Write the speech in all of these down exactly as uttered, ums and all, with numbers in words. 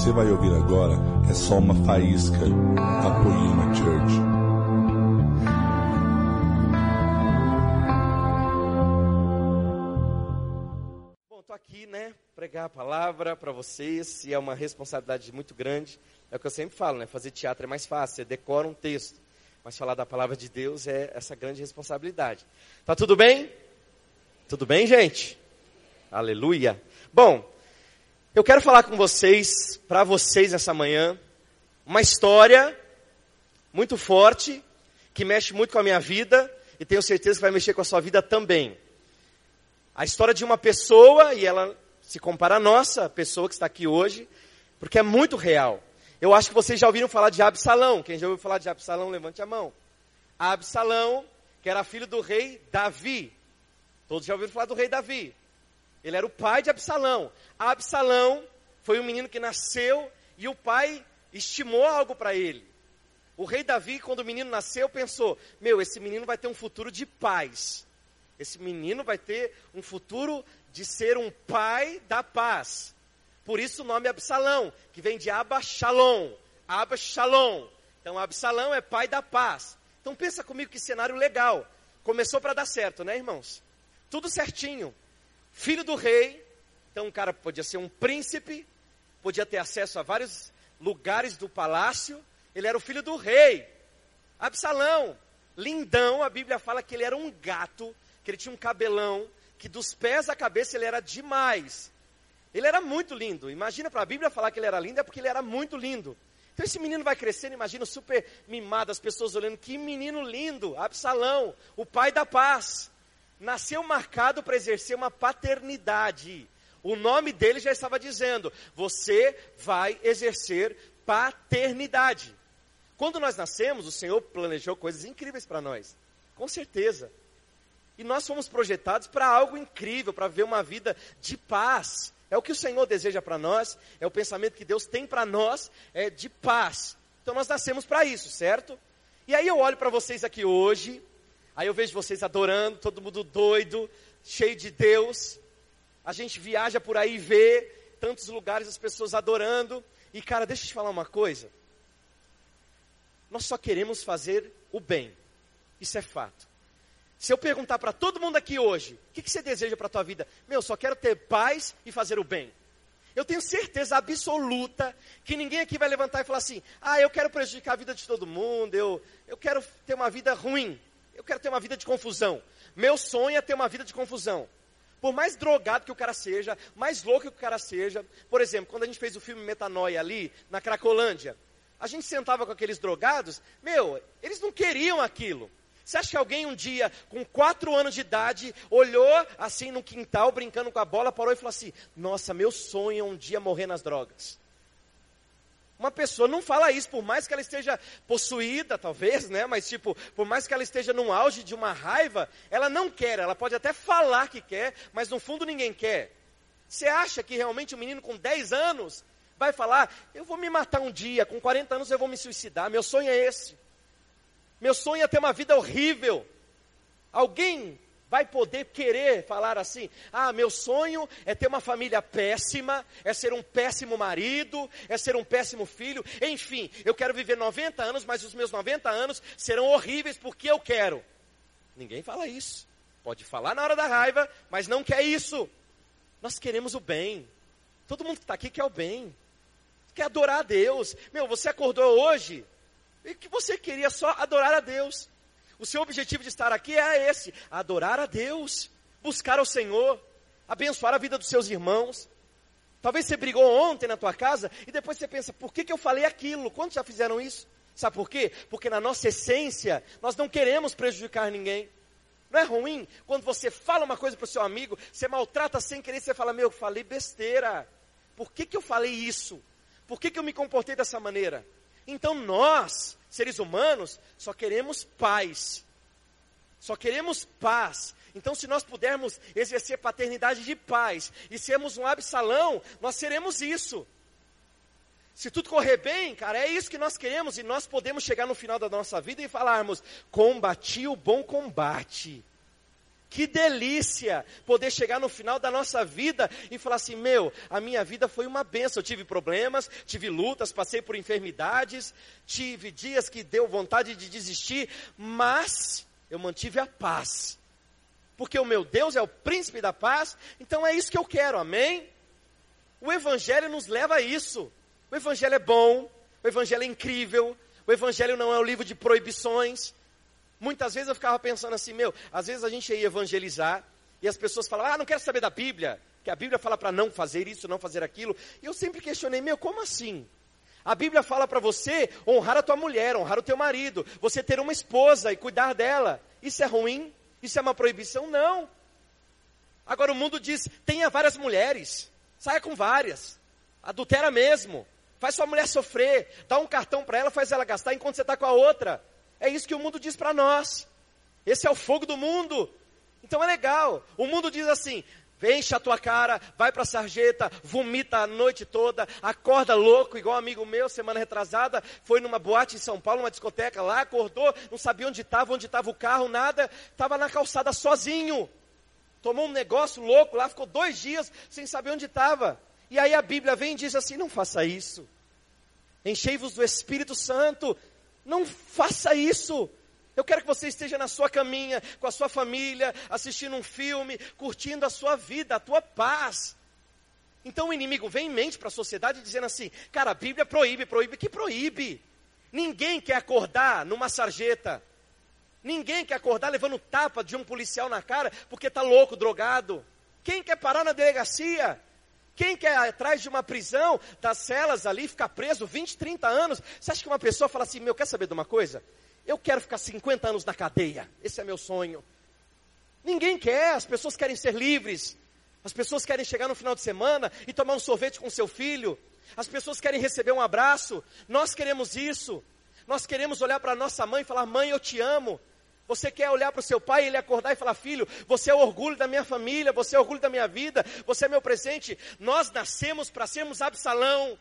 você vai ouvir agora é só uma faísca da Poema Church. Bom, estou aqui, né, pregar a palavra para vocês, e é uma responsabilidade muito grande. É o que eu sempre falo, né, fazer teatro é mais fácil, você decora um texto, mas falar da palavra de Deus é essa grande responsabilidade. Tá tudo bem? Tudo bem, gente? Aleluia. Bom, eu quero falar com vocês, para vocês essa manhã, uma história muito forte, que mexe muito com a minha vida, e tenho certeza que vai mexer com a sua vida também. A história de uma pessoa, e ela se compara à nossa pessoa que está aqui hoje, porque é muito real. Eu acho que vocês já ouviram falar de Absalão. Quem já ouviu falar de Absalão, levante a mão. Absalão, que era filho do rei Davi. Todos já ouviram falar do rei Davi. Ele era o pai de Absalão. Absalão foi um menino que nasceu e o pai estimou algo para ele. O rei Davi, quando o menino nasceu, pensou: meu, esse menino vai ter um futuro de paz. Esse menino vai ter um futuro de ser um pai da paz. Por isso o nome é Absalão, que vem de Abba Shalom. Abba Shalom. Então Absalão é pai da paz. Então pensa comigo que cenário legal. Começou para dar certo, né, irmãos? Tudo certinho. Filho do rei. Então o cara podia ser um príncipe. Podia ter acesso a vários lugares do palácio. Ele era o filho do rei. Absalão. Lindão. A Bíblia fala que ele era um gato. Que ele tinha um cabelão. Que dos pés à cabeça ele era demais. Ele era muito lindo. Imagina, para a Bíblia falar que ele era lindo, é porque ele era muito lindo. Então esse menino vai crescendo, imagina, super mimado, as pessoas olhando, que menino lindo, Absalão, o pai da paz. Nasceu marcado para exercer uma paternidade. O nome dele já estava dizendo: você vai exercer paternidade. Quando nós nascemos, o Senhor planejou coisas incríveis para nós, com certeza. E nós fomos projetados para algo incrível, para ver uma vida de paz. É o que o Senhor deseja para nós, é o pensamento que Deus tem para nós, é de paz. Então nós nascemos para isso, certo? E aí eu olho para vocês aqui hoje, aí eu vejo vocês adorando, todo mundo doido, cheio de Deus. A gente viaja por aí e vê tantos lugares as pessoas adorando. E cara, deixa eu te falar uma coisa. Nós só queremos fazer o bem, isso é fato. Se eu perguntar para todo mundo aqui hoje, o que, que você deseja para a tua vida? Meu, só quero ter paz e fazer o bem. Eu tenho certeza absoluta que ninguém aqui vai levantar e falar assim: ah, eu quero prejudicar a vida de todo mundo, eu, eu quero ter uma vida ruim, eu quero ter uma vida de confusão. Meu sonho é ter uma vida de confusão. Por mais drogado que o cara seja, mais louco que o cara seja. Por exemplo, quando a gente fez o filme Metanoia ali, na Cracolândia, a gente sentava com aqueles drogados, meu, eles não queriam aquilo. Você acha que alguém um dia, com quatro anos de idade, olhou assim no quintal, brincando com a bola, parou e falou assim: nossa, meu sonho é um dia morrer nas drogas? Uma pessoa não fala isso, por mais que ela esteja possuída, talvez, né? Mas tipo, por mais que ela esteja num auge de uma raiva, ela não quer, ela pode até falar que quer, mas no fundo ninguém quer. Você acha que realmente um menino com dez anos vai falar: eu vou me matar um dia, com quarenta anos eu vou me suicidar, meu sonho é esse? Meu sonho é ter uma vida horrível. Alguém vai poder querer falar assim: ah, meu sonho é ter uma família péssima, é ser um péssimo marido, é ser um péssimo filho, enfim, eu quero viver noventa anos, mas os meus noventa anos serão horríveis porque eu quero. Ninguém fala isso. Pode falar na hora da raiva, mas não quer isso. Nós queremos o bem. Todo mundo que está aqui quer o bem, quer adorar a Deus. Meu, você acordou hoje e que você queria só adorar a Deus. O seu objetivo de estar aqui é esse: adorar a Deus, buscar ao Senhor, abençoar a vida dos seus irmãos. Talvez você brigou ontem na tua casa e depois você pensa: por que, que eu falei aquilo? Quantos já fizeram isso? Sabe por quê? Porque na nossa essência, nós não queremos prejudicar ninguém. Não é ruim quando você fala uma coisa para o seu amigo, você maltrata sem querer, você fala: meu, eu falei besteira. Por que, que eu falei isso? Por que, que eu me comportei dessa maneira? Então nós, seres humanos, só queremos paz. Só queremos paz. Então se nós pudermos exercer paternidade de paz e sermos um Absalão, nós seremos isso. Se tudo correr bem, cara, é isso que nós queremos. E nós podemos chegar no final da nossa vida e falarmos: combati o bom combate. Que delícia poder chegar no final da nossa vida e falar assim, meu, a minha vida foi uma bênção. Eu tive problemas, tive lutas, passei por enfermidades, tive dias que deu vontade de desistir, mas eu mantive a paz. Porque o meu Deus é o príncipe da paz, então é isso que eu quero, amém? O Evangelho nos leva a isso. O Evangelho é bom, o Evangelho é incrível, o Evangelho não é um livro de proibições. Muitas vezes eu ficava pensando assim, meu, às vezes a gente ia evangelizar e as pessoas falavam, ah, não quero saber da Bíblia, que a Bíblia fala para não fazer isso, não fazer aquilo. E eu sempre questionei, meu, como assim? A Bíblia fala para você honrar a tua mulher, honrar o teu marido, você ter uma esposa e cuidar dela. Isso é ruim? Isso é uma proibição? Não. Agora o mundo diz, tenha várias mulheres, saia com várias, adultera mesmo, faz sua mulher sofrer, dá um cartão para ela, faz ela gastar enquanto você está com a outra. É isso que o mundo diz para nós. Esse é o fogo do mundo. Então é legal. O mundo diz assim, enche a tua cara, vai para a sarjeta, vomita a noite toda, acorda louco, igual um amigo meu, semana retrasada, foi numa boate em São Paulo, uma discoteca lá, acordou, não sabia onde estava, onde estava o carro, nada, estava na calçada sozinho. Tomou um negócio louco lá, ficou dois dias sem saber onde estava. E aí a Bíblia vem e diz assim, não faça isso. Enchei-vos do Espírito Santo. Não faça isso. Eu quero que você esteja na sua caminha, com a sua família, assistindo um filme, curtindo a sua vida, a tua paz. Então o inimigo vem em mente para a sociedade dizendo assim, cara, a Bíblia proíbe, proíbe, que proíbe? Ninguém quer acordar numa sarjeta. Ninguém quer acordar levando tapa de um policial na cara porque está louco, drogado. Quem quer parar na delegacia? Quem quer ir atrás de uma prisão, das celas ali, ficar preso vinte, trinta anos? Você acha que uma pessoa fala assim, meu, quer saber de uma coisa? Eu quero ficar cinquenta anos na cadeia, esse é meu sonho. Ninguém quer, as pessoas querem ser livres. As pessoas querem chegar no final de semana e tomar um sorvete com seu filho. As pessoas querem receber um abraço. Nós queremos isso. Nós queremos olhar para a nossa mãe e falar, mãe, eu te amo. Você quer olhar para o seu pai e ele acordar e falar, filho, você é o orgulho da minha família, você é o orgulho da minha vida, você é meu presente. Nós nascemos para sermos Absalão.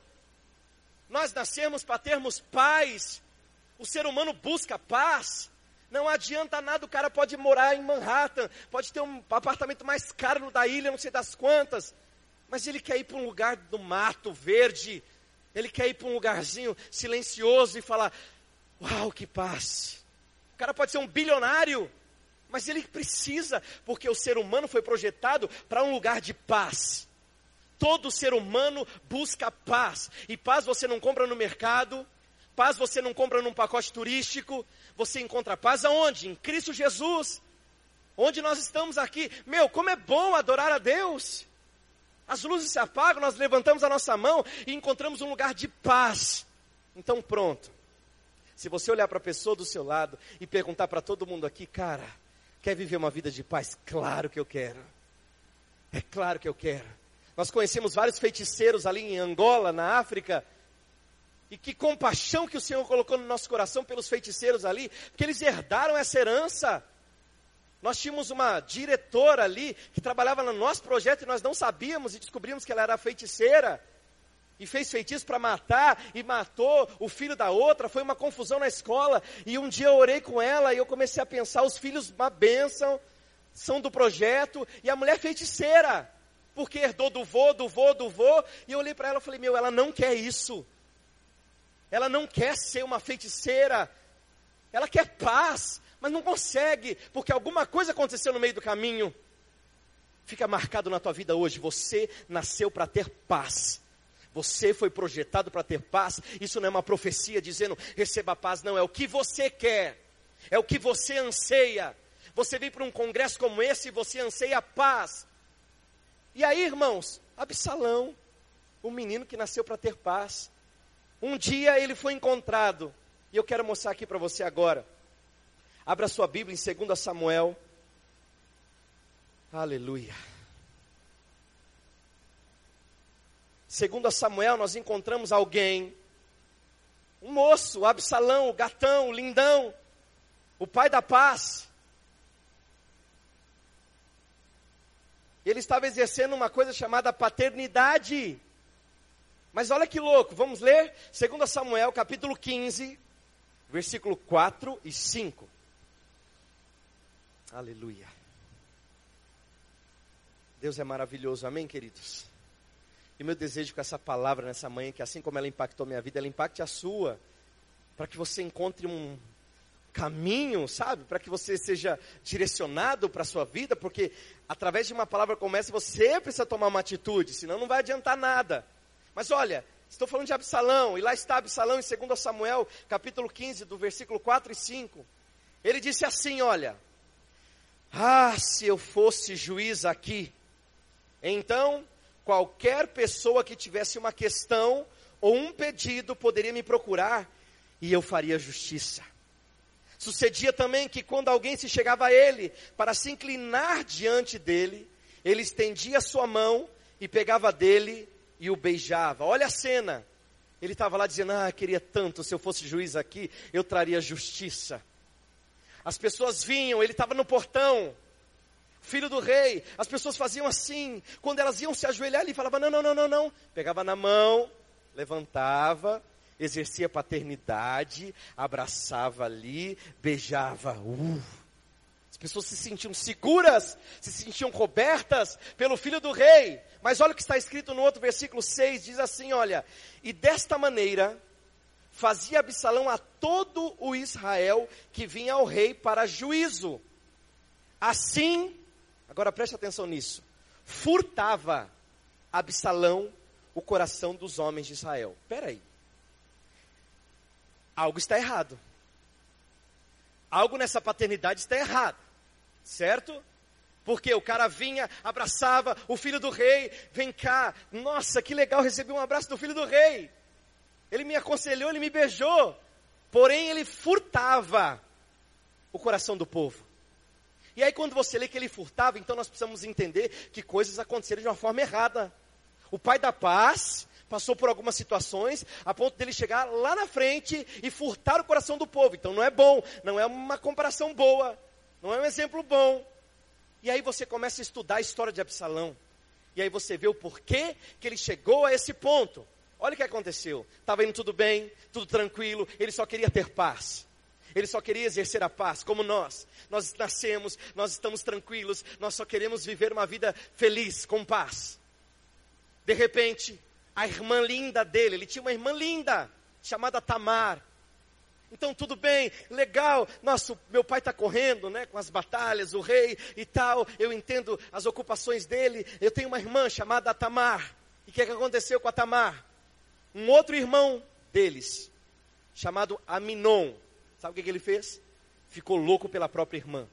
Nós nascemos para termos paz. O ser humano busca paz. Não adianta nada, o cara pode morar em Manhattan, pode ter um apartamento mais caro da ilha, não sei das quantas, mas ele quer ir para um lugar do mato verde, ele quer ir para um lugarzinho silencioso e falar, uau, que paz. O cara pode ser um bilionário, mas ele precisa, porque o ser humano foi projetado para um lugar de paz. Todo ser humano busca paz, e paz você não compra no mercado, paz você não compra num pacote turístico, você encontra paz aonde? Em Cristo Jesus, onde nós estamos aqui. Meu, como é bom adorar a Deus. As luzes se apagam, nós levantamos a nossa mão e encontramos um lugar de paz. Então pronto. Se você olhar para a pessoa do seu lado e perguntar para todo mundo aqui, cara, quer viver uma vida de paz? Claro que eu quero. É claro que eu quero. Nós conhecemos vários feiticeiros ali em Angola, na África. E que compaixão que o Senhor colocou no nosso coração pelos feiticeiros ali, porque eles herdaram essa herança. Nós tínhamos uma diretora ali, que trabalhava no nosso projeto e nós não sabíamos e descobrimos que ela era feiticeira. E fez feitiço para matar, e matou o filho da outra, foi uma confusão na escola. E um dia eu orei com ela e eu comecei a pensar, os filhos, uma bênção, são do projeto, e a mulher feiticeira, porque herdou do vô, do vô, do vô. E eu olhei para ela e falei, meu, ela não quer isso. Ela não quer ser uma feiticeira, ela quer paz, mas não consegue, porque alguma coisa aconteceu no meio do caminho. Fica marcado na tua vida hoje, você nasceu para ter paz. Você foi projetado para ter paz. Isso não é uma profecia dizendo, receba paz, não. É o que você quer. É o que você anseia. Você vem para um congresso como esse e você anseia paz. E aí, irmãos, Absalão, um menino que nasceu para ter paz. Um dia ele foi encontrado. E eu quero mostrar aqui para você agora. Abra sua Bíblia em Segundo Samuel. Aleluia. Segundo Samuel, nós encontramos alguém, um moço, o Absalão, o gatão, o lindão, o pai da paz. Ele estava exercendo uma coisa chamada paternidade. Mas olha que louco, vamos ler? Segundo Samuel, capítulo quinze, versículo quatro e cinco. Aleluia. Deus é maravilhoso, amém, queridos? E meu desejo com essa palavra nessa manhã, que assim como ela impactou minha vida, ela impacte a sua, para que você encontre um caminho, sabe? Para que você seja direcionado para a sua vida, porque através de uma palavra como essa, você precisa tomar uma atitude, senão não vai adiantar nada. Mas olha, estou falando de Absalão, e lá está Absalão em segundo Samuel, capítulo quinze, do versículo quatro e cinco. Ele disse assim, olha, ah, se eu fosse juiz aqui, então qualquer pessoa que tivesse uma questão ou um pedido poderia me procurar e eu faria justiça. Sucedia também que quando alguém se chegava a ele para se inclinar diante dele, ele estendia a sua mão e pegava dele e o beijava. Olha a cena. Ele estava lá dizendo, ah, queria tanto, se eu fosse juiz aqui, eu traria justiça. As pessoas vinham, ele estava no portão, filho do rei, as pessoas faziam assim, quando elas iam se ajoelhar, ele falava, não, não, não, não, não, pegava na mão, levantava, exercia paternidade, abraçava ali, beijava, uh. As pessoas se sentiam seguras, se sentiam cobertas pelo filho do rei, mas olha o que está escrito no outro versículo seis, diz assim, olha, e desta maneira, fazia Absalão a todo o Israel que vinha ao rei para juízo. Assim, agora preste atenção nisso, furtava Absalão o coração dos homens de Israel. Espera aí. Algo está errado. Algo nessa paternidade está errado. Certo? Porque o cara vinha, abraçava o filho do rei, vem cá, nossa, que legal receber um abraço do filho do rei. Ele me aconselhou, ele me beijou, porém ele furtava o coração do povo. E aí quando você lê que ele furtava, então nós precisamos entender que coisas aconteceram de uma forma errada. O pai da paz passou por algumas situações, a ponto dele chegar lá na frente e furtar o coração do povo. Então não é bom, não é uma comparação boa, não é um exemplo bom. E aí você começa a estudar a história de Absalão, e aí você vê o porquê que ele chegou a esse ponto. Olha o que aconteceu, estava indo tudo bem, tudo tranquilo, ele só queria ter paz, ele só queria exercer a paz, como nós, nós nascemos, nós estamos tranquilos, nós só queremos viver uma vida feliz, com paz. De repente, a irmã linda dele, ele tinha uma irmã linda, chamada Tamar. Então tudo bem, legal, nossa, meu pai está correndo, né, com as batalhas, o rei e tal, eu entendo as ocupações dele, eu tenho uma irmã chamada Tamar. E o que, que aconteceu com a Tamar? Um outro irmão deles, chamado Aminon, sabe o que, que ele fez? Ficou louco pela própria irmã,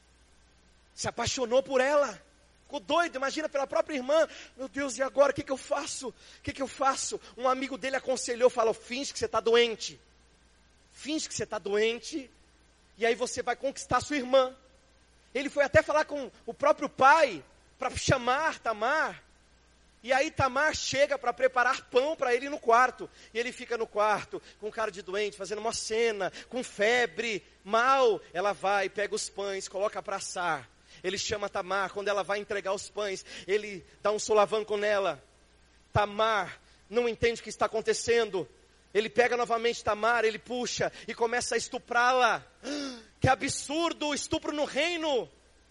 se apaixonou por ela, ficou doido, imagina, pela própria irmã. Meu Deus, e agora, o que, que eu faço? O que, que eu faço? Um amigo dele aconselhou, falou, finge que você está doente, finge que você está doente, e aí você vai conquistar a sua irmã. Ele foi até falar com o próprio pai, para chamar Tamar. E aí Tamar chega para preparar pão para ele no quarto. E ele fica no quarto, com cara de doente, fazendo uma cena, com febre, mal. Ela vai, pega os pães, coloca para assar. Ele chama Tamar, quando ela vai entregar os pães, ele dá um solavanco nela. Tamar não entende o que está acontecendo. Ele pega novamente Tamar, ele puxa e começa a estuprá-la. Que absurdo, estupro no reino.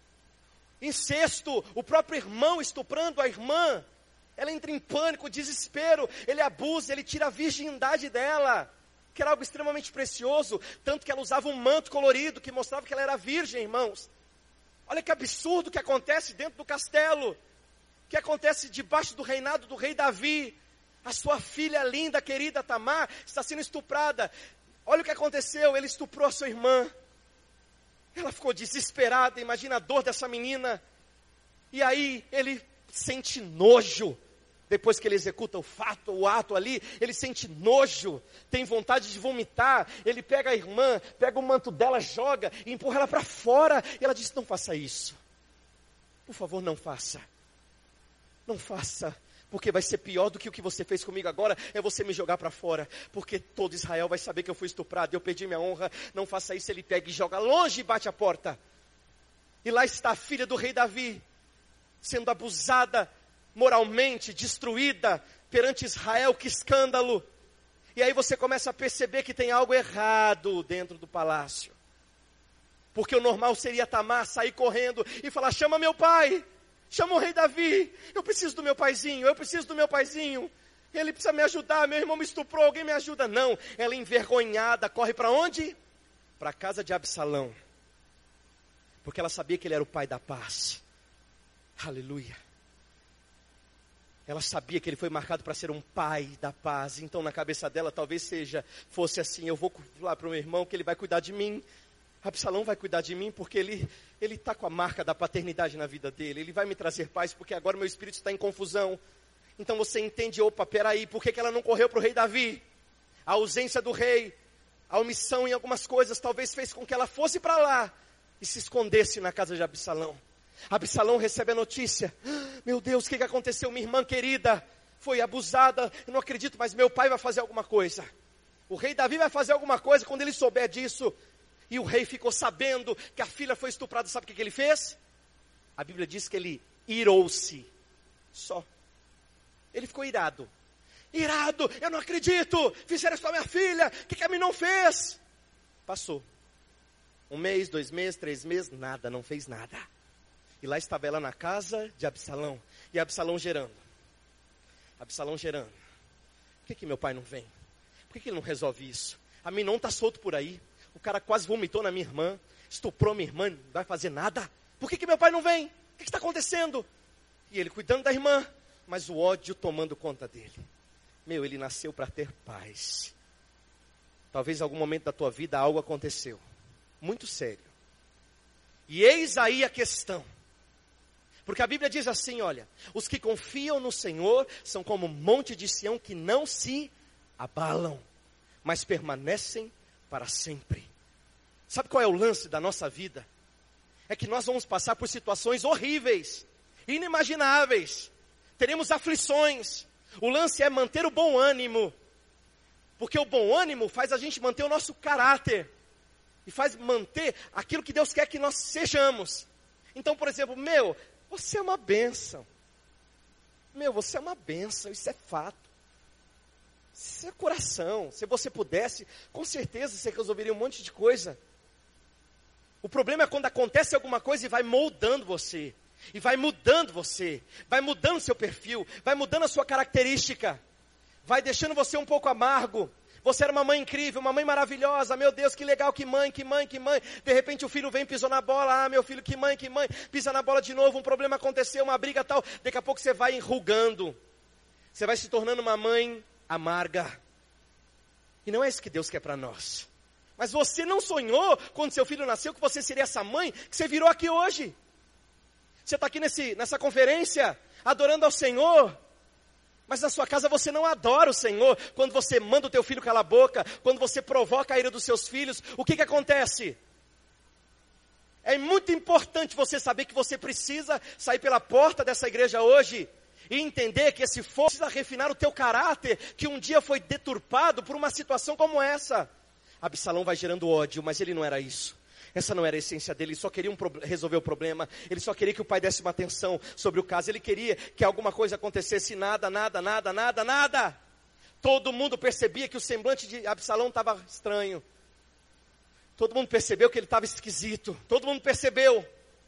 Incesto, o próprio irmão estuprando a irmã. Ela entra em pânico, desespero, ele abusa, ele tira a virgindade dela, que era algo extremamente precioso, tanto que ela usava um manto colorido, que mostrava que ela era virgem, irmãos. Olha que absurdo que acontece dentro do castelo, que acontece debaixo do reinado do rei Davi. A sua filha linda, querida Tamar, está sendo estuprada. Olha o que aconteceu, ele estuprou a sua irmã. Ela ficou desesperada, imagina a dor dessa menina. E aí ele sente nojo. Depois que ele executa o fato, o ato ali, ele sente nojo, tem vontade de vomitar. Ele pega a irmã, pega o manto dela, joga e empurra ela para fora. E ela diz, não faça isso. Por favor, não faça. Não faça, porque vai ser pior do que o que você fez comigo agora, é você me jogar para fora. Porque todo Israel vai saber que eu fui estuprado, eu perdi minha honra. Não faça isso. Ele pega e joga longe e bate a porta. E lá está a filha do rei Davi, sendo abusada moralmente, destruída perante Israel. Que escândalo. E aí você começa a perceber que tem algo errado dentro do palácio, porque o normal seria Tamar sair correndo e falar, chama meu pai, Chama o rei Davi. Eu preciso do meu paizinho, eu preciso do meu paizinho. Ele precisa me ajudar, meu irmão me estuprou, alguém me ajuda. Não, ela envergonhada, corre para onde? Para a casa de Absalão. Porque ela sabia que ele era o pai da paz. Aleluia. Ela sabia que ele foi marcado para ser um pai da paz. Então na cabeça dela talvez seja, fosse assim, eu vou lá para o meu irmão que ele vai cuidar de mim. Absalão vai cuidar de mim porque ele ele está com a marca da paternidade na vida dele. Ele vai me trazer paz porque agora meu espírito está em confusão. Então você entende, opa, peraí, por que, que ela não correu para o rei Davi? A ausência do rei, a omissão em algumas coisas talvez fez com que ela fosse para lá e se escondesse na casa de Absalão. Absalão recebe a notícia, ah, meu Deus, o que, que aconteceu? Minha irmã querida foi abusada, eu não acredito, mas meu pai vai fazer alguma coisa. O rei Davi vai fazer alguma coisa quando ele souber disso. E o rei ficou sabendo que a filha foi estuprada, sabe o que, que ele fez? A Bíblia diz que ele irou-se, só. Ele ficou irado. Irado, eu não acredito, fizeram isso com a minha filha, o que, que a mim não fez? Passou. Um mês, dois meses, três meses, nada, não fez nada. E lá estava ela na casa de Absalão. E Absalão gerando. Absalão gerando. Por que, que meu pai não vem? Por que, que ele não resolve isso? A mim não está solto por aí. O cara quase vomitou na minha irmã. Estuprou minha irmã, não vai fazer nada. Por que, que meu pai não vem? O que está acontecendo? E ele cuidando da irmã. Mas o ódio tomando conta dele. Meu, ele nasceu para ter paz. Talvez em algum momento da tua vida algo aconteceu. Muito sério. E eis aí a questão. Porque a Bíblia diz assim, olha. Os que confiam no Senhor são como um monte de Sião que não se abalam. Mas permanecem para sempre. Sabe qual é o lance da nossa vida? É que nós vamos passar por situações horríveis. Inimagináveis. Teremos aflições. O lance é manter o bom ânimo. Porque o bom ânimo faz a gente manter o nosso caráter. E faz manter aquilo que Deus quer que nós sejamos. Então, por exemplo, meu, você é uma bênção. Meu, você é uma bênção, isso é fato. Isso é coração. Se você pudesse, com certeza você resolveria um monte de coisa. O problema é quando acontece alguma coisa e vai moldando você. E vai mudando você, vai mudando o seu perfil, vai mudando a sua característica, vai deixando você um pouco amargo. Você era uma mãe incrível, uma mãe maravilhosa, meu Deus, que legal, que mãe, que mãe, que mãe. De repente o filho vem, pisou na bola, ah, meu filho, que mãe, que mãe. Pisa na bola de novo, um problema aconteceu, uma briga tal. Daqui a pouco você vai enrugando, você vai se tornando uma mãe amarga. E não é isso que Deus quer para nós. Mas você não sonhou, quando seu filho nasceu, que você seria essa mãe que você virou aqui hoje. Você está aqui nesse, nessa conferência, adorando ao Senhor, mas na sua casa você não adora o Senhor. Quando você manda o teu filho calar a boca, quando você provoca a ira dos seus filhos, o que que acontece? É muito importante você saber que você precisa sair pela porta dessa igreja hoje, e entender que esse fogo precisa refinar o teu caráter, que um dia foi deturpado por uma situação como essa. Absalão vai gerando ódio, mas ele não era isso. Essa não era a essência dele, ele só queria um pro... resolver o problema, ele só queria que o pai desse uma atenção sobre o caso, ele queria que alguma coisa acontecesse, nada, nada, nada, nada, nada. Todo mundo percebia que o semblante de Absalão estava estranho, todo mundo percebeu que ele estava esquisito, todo mundo percebeu.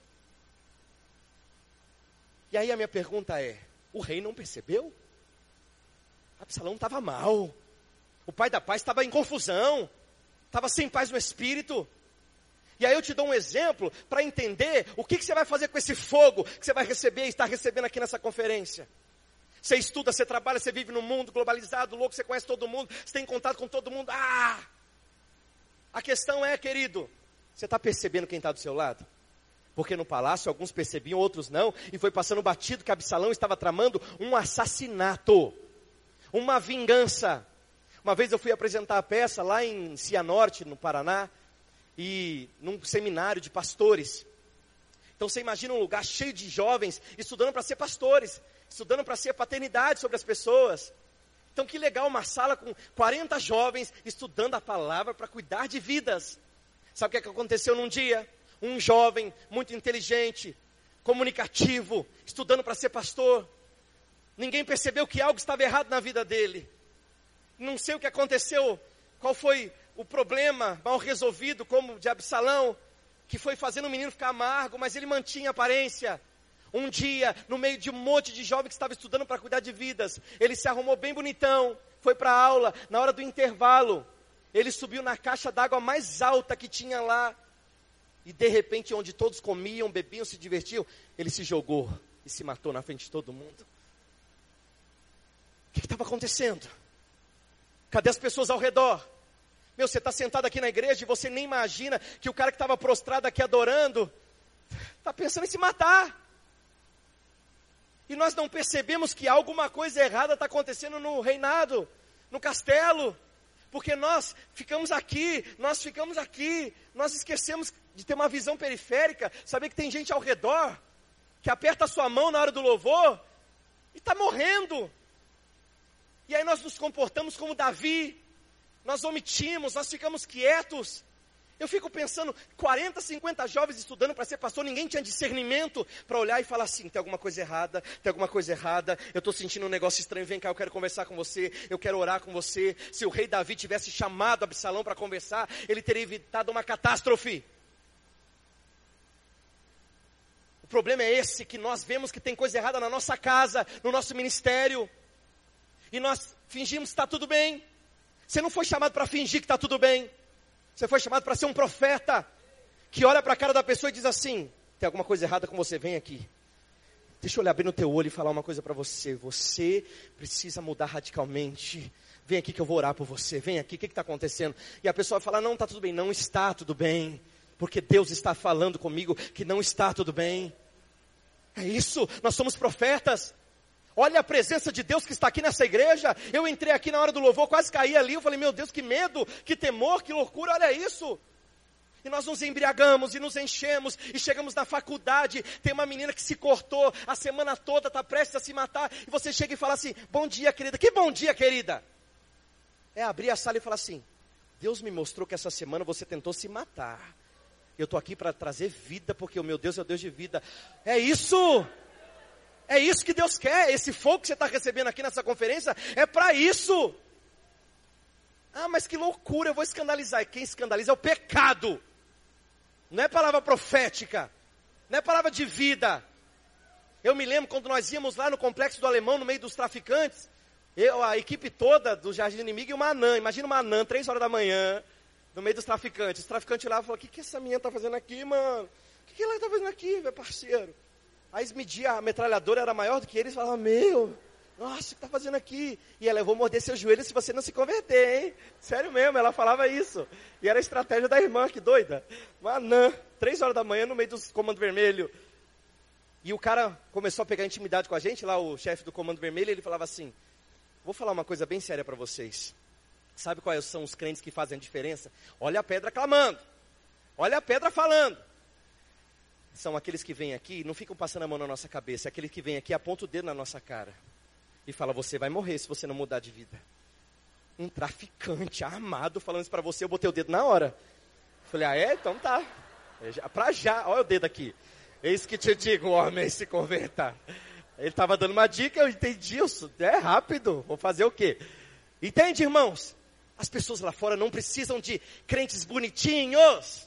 E aí a minha pergunta é, o rei não percebeu? Absalão estava mal, o pai da paz estava em confusão, estava sem paz no espírito. E aí eu te dou um exemplo para entender o que, que você vai fazer com esse fogo que você vai receber e está recebendo aqui nessa conferência. Você estuda, você trabalha, você vive num mundo globalizado, louco, você conhece todo mundo, você tem contato com todo mundo. Ah! A questão é, querido, você está percebendo quem está do seu lado? Porque no palácio alguns percebiam, outros não, e foi passando batido que Absalão estava tramando um assassinato, uma vingança. Uma vez eu fui apresentar a peça lá em Cianorte, no Paraná, e num seminário de pastores. Então você imagina um lugar cheio de jovens estudando para ser pastores, estudando para ser paternidade sobre as pessoas. Então que legal, uma sala com quarenta jovens estudando a palavra para cuidar de vidas. Sabe o que, é que aconteceu num dia? Um jovem muito inteligente, comunicativo, estudando para ser pastor. Ninguém percebeu que algo estava errado na vida dele. Não sei o que aconteceu, qual foi o problema mal resolvido, como de Absalão, que foi fazendo o menino ficar amargo, mas ele mantinha a aparência. Um dia, no meio de um monte de jovens que estavam estudando para cuidar de vidas, ele se arrumou bem bonitão, foi para a aula, na hora do intervalo, ele subiu na caixa d'água mais alta que tinha lá, e de repente, onde todos comiam, bebiam, se divertiam, ele se jogou e se matou na frente de todo mundo. O que estava acontecendo? Cadê as pessoas ao redor? Meu, você está sentado aqui na igreja e você nem imagina que o cara que estava prostrado aqui adorando, está pensando em se matar. E nós não percebemos que alguma coisa errada está acontecendo no reinado, no castelo. Porque nós ficamos aqui, nós ficamos aqui, nós esquecemos de ter uma visão periférica, saber que tem gente ao redor, que aperta a sua mão na hora do louvor, e está morrendo. E aí nós nos comportamos como Davi, nós omitimos, nós ficamos quietos. Eu fico pensando, quarenta, cinquenta jovens estudando para ser pastor, ninguém tinha discernimento para olhar e falar assim, tem alguma coisa errada, tem alguma coisa errada, eu estou sentindo um negócio estranho, vem cá, eu quero conversar com você, eu quero orar com você. Se o rei Davi tivesse chamado Absalão para conversar, ele teria evitado uma catástrofe. O problema é esse, que nós vemos que tem coisa errada na nossa casa, no nosso ministério, e nós fingimos que está tudo bem. Você não foi chamado para fingir que está tudo bem. Você foi chamado para ser um profeta, que olha para a cara da pessoa e diz assim, tem alguma coisa errada com você, vem aqui. Deixa eu olhar bem no teu olho e falar uma coisa para você. Você precisa mudar radicalmente. Vem aqui que eu vou orar por você, vem aqui, o que está acontecendo? E a pessoa vai falar, não, está tudo bem. Não está tudo bem, porque Deus está falando comigo que não está tudo bem. É isso, nós somos profetas. Olha a presença de Deus que está aqui nessa igreja. Eu entrei aqui na hora do louvor, quase caí ali. Eu falei, meu Deus, que medo, que temor, que loucura, olha isso. E nós nos embriagamos e nos enchemos e chegamos na faculdade. Tem uma menina que se cortou a semana toda, está prestes a se matar. E você chega e fala assim, bom dia, querida. Que bom dia, querida. É abrir a sala e falar assim, Deus me mostrou que essa semana você tentou se matar. Eu estou aqui para trazer vida, porque o meu Deus é o Deus de vida. É isso. É isso que Deus quer, esse fogo que você está recebendo aqui nessa conferência, é para isso. Ah, mas que loucura, eu vou escandalizar. E quem escandaliza é o pecado. Não é palavra profética, não é palavra de vida. Eu me lembro quando nós íamos lá no Complexo do Alemão, no meio dos traficantes, eu, a equipe toda do Jardim do Inimigo e uma anã, imagina uma anã, três horas da manhã, no meio dos traficantes. Os traficantes lá falaram, o que, que essa menina está fazendo aqui, mano? O que, que ela está fazendo aqui, meu parceiro? Aí eles mediam, a metralhadora era maior do que eles, falavam, meu, nossa, o que está fazendo aqui? E ela, eu vou morder seus joelhos se você não se converter, hein? Sério mesmo, ela falava isso. E era a estratégia da irmã, que doida. Uma anã, três horas da manhã, no meio dos Comando Vermelho. E o cara começou a pegar intimidade com a gente, lá o chefe do Comando Vermelho, ele falava assim, vou falar uma coisa bem séria para vocês. Sabe quais são os crentes que fazem a diferença? Olha a pedra clamando, olha a pedra falando. São aqueles que vêm aqui e não ficam passando a mão na nossa cabeça. É aqueles que vêm aqui e apontam o dedo na nossa cara. E fala, você vai morrer se você não mudar de vida. Um traficante armado falando isso para você, eu botei o dedo na hora. Falei, ah é? Então tá. Pra já, olha o dedo aqui. Eis que te digo, homem, se converta. Ele estava dando uma dica, eu entendi isso. É rápido, vou fazer o quê? Entende, irmãos? As pessoas lá fora não precisam de crentes bonitinhos,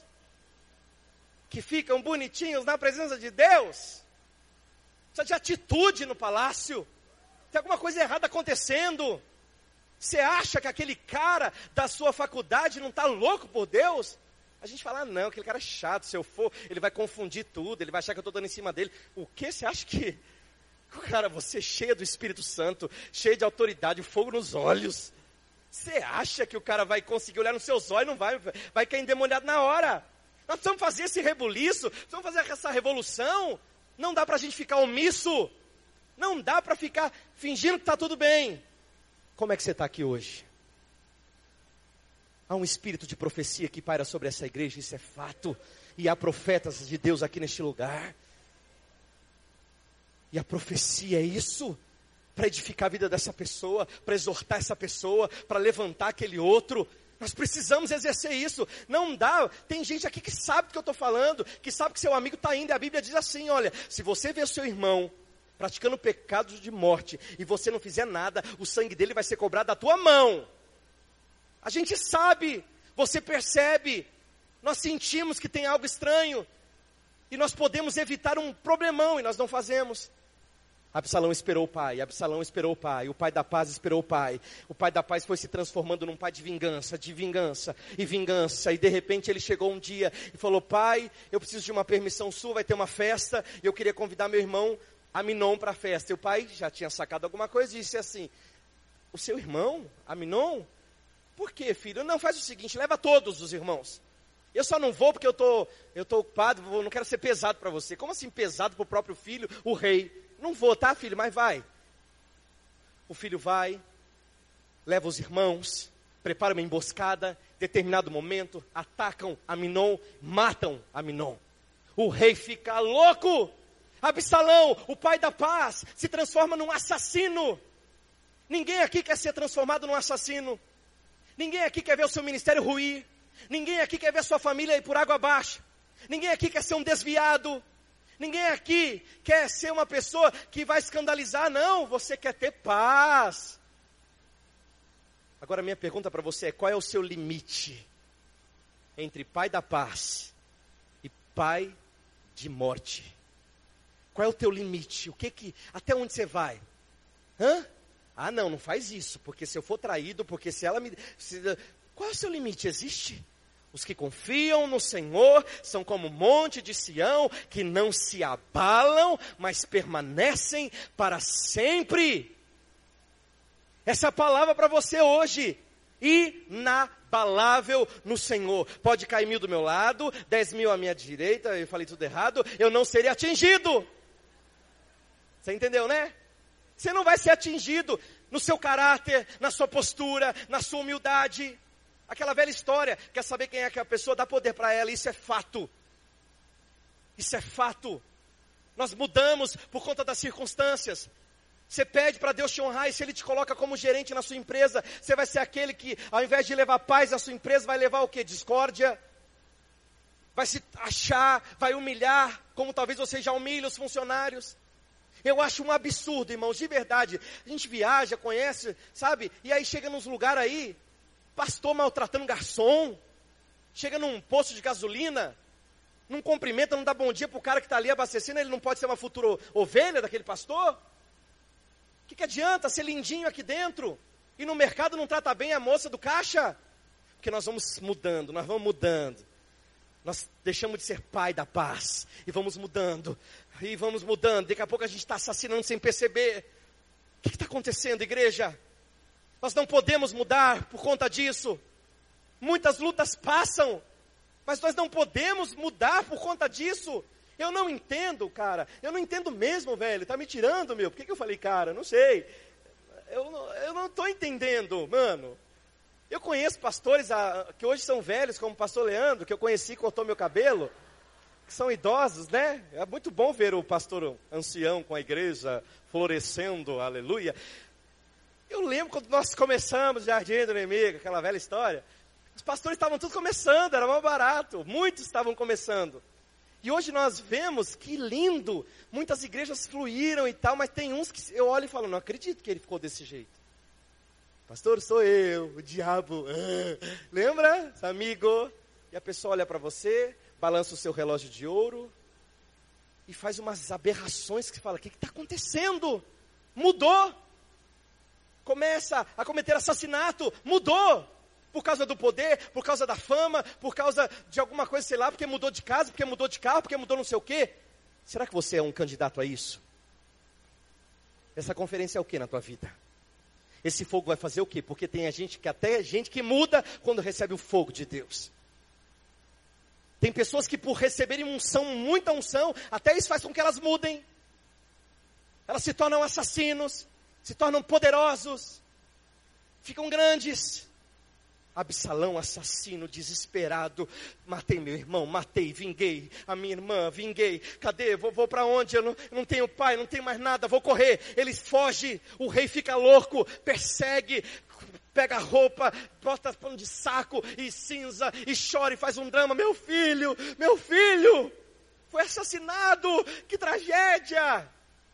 que ficam bonitinhos na presença de Deus. Precisa de atitude no palácio. Tem alguma coisa errada acontecendo. Você acha que aquele cara da sua faculdade não está louco por Deus? A gente fala, ah, não, aquele cara é chato, se eu for, ele vai confundir tudo, ele vai achar que eu estou dando em cima dele. O que você acha que... Cara, você é cheio do Espírito Santo, cheio de autoridade, fogo nos olhos. Você acha que o cara vai conseguir olhar nos seus olhos? Não vai, vai cair endemoniado na hora. Nós precisamos fazer esse rebuliço, precisamos fazer essa revolução. Não dá para a gente ficar omisso. Não dá para ficar fingindo que está tudo bem. Como é que você está aqui hoje? Há um espírito de profecia que paira sobre essa igreja, isso é fato. E há profetas de Deus aqui neste lugar. E a profecia é isso, para edificar a vida dessa pessoa, para exortar essa pessoa, para levantar aquele outro. Nós precisamos exercer isso. Não dá, tem gente aqui que sabe do que eu estou falando, que sabe que seu amigo está indo, e a Bíblia diz assim, olha, se você vê o seu irmão praticando pecados de morte, e você não fizer nada, o sangue dele vai ser cobrado da tua mão. A gente sabe, você percebe, nós sentimos que tem algo estranho. E nós podemos evitar um problemão, e nós não fazemos. Absalão esperou o pai, Absalão esperou o pai, o pai da paz esperou o pai. O pai da paz foi se transformando num pai de vingança, de vingança e vingança. E de repente ele chegou um dia e falou: pai, eu preciso de uma permissão sua, vai ter uma festa. E eu queria convidar meu irmão Aminon para a festa. E o pai já tinha sacado alguma coisa e disse assim: o seu irmão, Aminon? Por quê, filho? Não, faz o seguinte, leva todos os irmãos. Eu só não vou porque eu tô, eu tô ocupado, vou, não quero ser pesado para você. Como assim pesado para o próprio filho, o rei? Não vou, tá, filho, mas vai. O filho vai, leva os irmãos, prepara uma emboscada, determinado momento, atacam Aminon, matam Aminon. O rei fica louco. Absalão, o pai da paz, se transforma num assassino. Ninguém aqui quer ser transformado num assassino. Ninguém aqui quer ver o seu ministério ruir. Ninguém aqui quer ver a sua família ir por água abaixo. Ninguém aqui quer ser um desviado. Ninguém aqui quer ser uma pessoa que vai escandalizar. Não, você quer ter paz. Agora minha pergunta para você é: qual é o seu limite entre pai da paz e pai de morte? Qual é o teu limite? O que que, até onde você vai? Hã? Ah não, não faz isso, porque se eu for traído, porque se ela me... Se, qual é o seu limite? Existe? Os que confiam no Senhor são como o monte de Sião, que não se abalam, mas permanecem para sempre. Essa é a palavra para você hoje. Inabalável no Senhor. Pode cair mil do meu lado, dez mil à minha direita, eu falei tudo errado, eu não serei atingido. Você entendeu, né? Você não vai ser atingido no seu caráter, na sua postura, na sua humildade. Aquela velha história, quer saber quem é que a pessoa, dá poder para ela, isso é fato. Isso é fato. Nós mudamos por conta das circunstâncias. Você pede para Deus te honrar, e se Ele te coloca como gerente na sua empresa, você vai ser aquele que, ao invés de levar paz à sua empresa, vai levar o quê? Discórdia. Vai se achar, vai humilhar, como talvez você já humilhe os funcionários. Eu acho um absurdo, irmãos, de verdade. A gente viaja, conhece, sabe? E aí chega nos lugares aí, pastor maltratando garçom, chega num posto de gasolina, não cumprimenta, não dá bom dia para o cara que está ali abastecendo, ele não pode ser uma futura ovelha daquele pastor? O que, que adianta ser lindinho aqui dentro, e no mercado não trata bem a moça do caixa? Porque nós vamos mudando, nós vamos mudando, nós deixamos de ser pai da paz, e vamos mudando, e vamos mudando, daqui a pouco a gente está assassinando sem perceber. O que está acontecendo, igreja? Nós não podemos mudar por conta disso. Muitas lutas passam, mas nós não podemos mudar por conta disso. Eu não entendo, cara. Eu não entendo mesmo, velho. Tá me tirando, meu. Por que, que eu falei, cara? Não sei. Eu, eu não estou entendendo, mano. Eu conheço pastores a, que hoje são velhos, como o pastor Leandro, que eu conheci e cortou meu cabelo, que são idosos, né? É muito bom ver o pastor ancião com a igreja florescendo, aleluia. Eu lembro quando nós começamos o Jardim do Inimigo, aquela velha história, os pastores estavam todos começando, era mais barato, muitos estavam começando. E hoje nós vemos, que lindo, muitas igrejas fluíram e tal, mas tem uns que eu olho e falo, não acredito que ele ficou desse jeito. Pastor, sou eu, o diabo, ah. Lembra, amigo? E a pessoa olha para você, balança o seu relógio de ouro, e faz umas aberrações que fala, o que está acontecendo? Mudou. Começa a cometer assassinato, mudou, por causa do poder, por causa da fama, por causa de alguma coisa, sei lá, porque mudou de casa, porque mudou de carro, porque mudou não sei o quê. Será que você é um candidato a isso? Essa conferência é o que na tua vida? Esse fogo vai fazer o quê? Porque tem a gente que até gente que muda quando recebe o fogo de Deus. Tem pessoas que por receberem unção, muita unção, até isso faz com que elas mudem. Elas se tornam assassinos, se tornam poderosos, ficam grandes. Absalão, assassino, desesperado, matei meu irmão, matei, vinguei, a minha irmã, vinguei, cadê, vou, vou para onde, eu não, eu não tenho pai, não tenho mais nada, vou correr. Ele foge, o rei fica louco, persegue, pega a roupa, bota pano de saco e cinza, e chora e faz um drama, meu filho, meu filho, foi assassinado, que tragédia.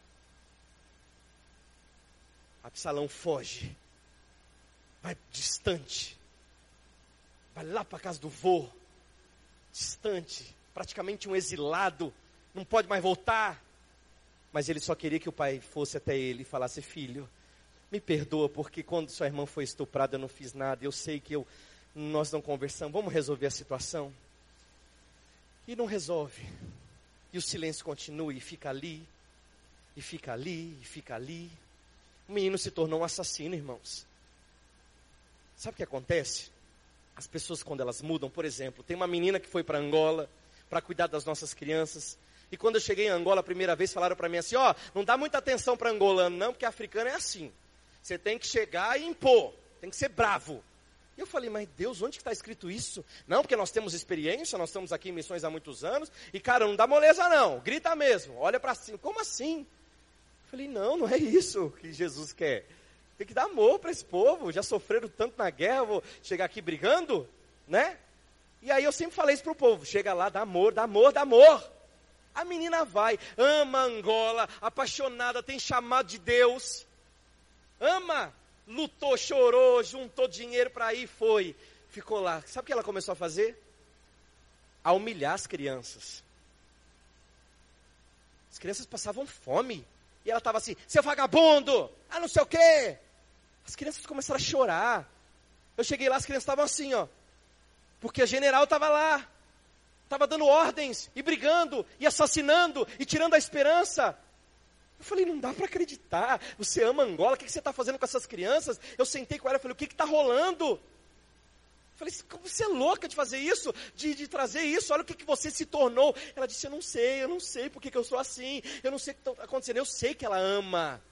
Absalão foge, vai distante, vai lá para a casa do vô, distante, praticamente um exilado, não pode mais voltar. Mas ele só queria que o pai fosse até ele e falasse: filho, me perdoa, porque quando sua irmã foi estuprada eu não fiz nada, eu sei que eu, nós não conversamos, vamos resolver a situação. E não resolve. E o silêncio continua e fica ali, e fica ali, e fica ali. O menino se tornou um assassino, irmãos. Sabe o que acontece? As pessoas, quando elas mudam, por exemplo, tem uma menina que foi para Angola para cuidar das nossas crianças. E quando eu cheguei em Angola a primeira vez, falaram para mim assim: ó, não dá muita atenção para angolano não, porque africano é assim. Você tem que chegar e impor, tem que ser bravo. E eu falei: mas Deus, onde que está escrito isso? Não, porque nós temos experiência, nós estamos aqui em missões há muitos anos. E cara, não dá moleza não, grita mesmo, olha para cima. Como assim? Eu falei: não, não é isso que Jesus quer. Tem que dar amor para esse povo, já sofreram tanto na guerra, vou chegar aqui brigando, né? E aí eu sempre falei isso para o povo: chega lá, dá amor, dá amor, dá amor. A menina vai, ama Angola, apaixonada, tem chamado de Deus, ama, lutou, chorou, juntou dinheiro para ir, foi, ficou lá. Sabe o que ela começou a fazer? A humilhar as crianças. As crianças passavam fome, e ela estava assim: seu vagabundo, ah não sei o quê. As crianças começaram a chorar. Eu cheguei lá, as crianças estavam assim, ó, porque a general estava lá. Estava dando ordens, e brigando, e assassinando, e tirando a esperança. Eu falei: não dá para acreditar, você ama Angola, o que, que você está fazendo com essas crianças? Eu sentei com ela e falei: o que está rolando? Eu falei: como você é louca de fazer isso, de, de trazer isso, olha o que, que você se tornou. Ela disse: eu não sei, eu não sei porque que eu sou assim, eu não sei o que está acontecendo. Eu sei que ela ama,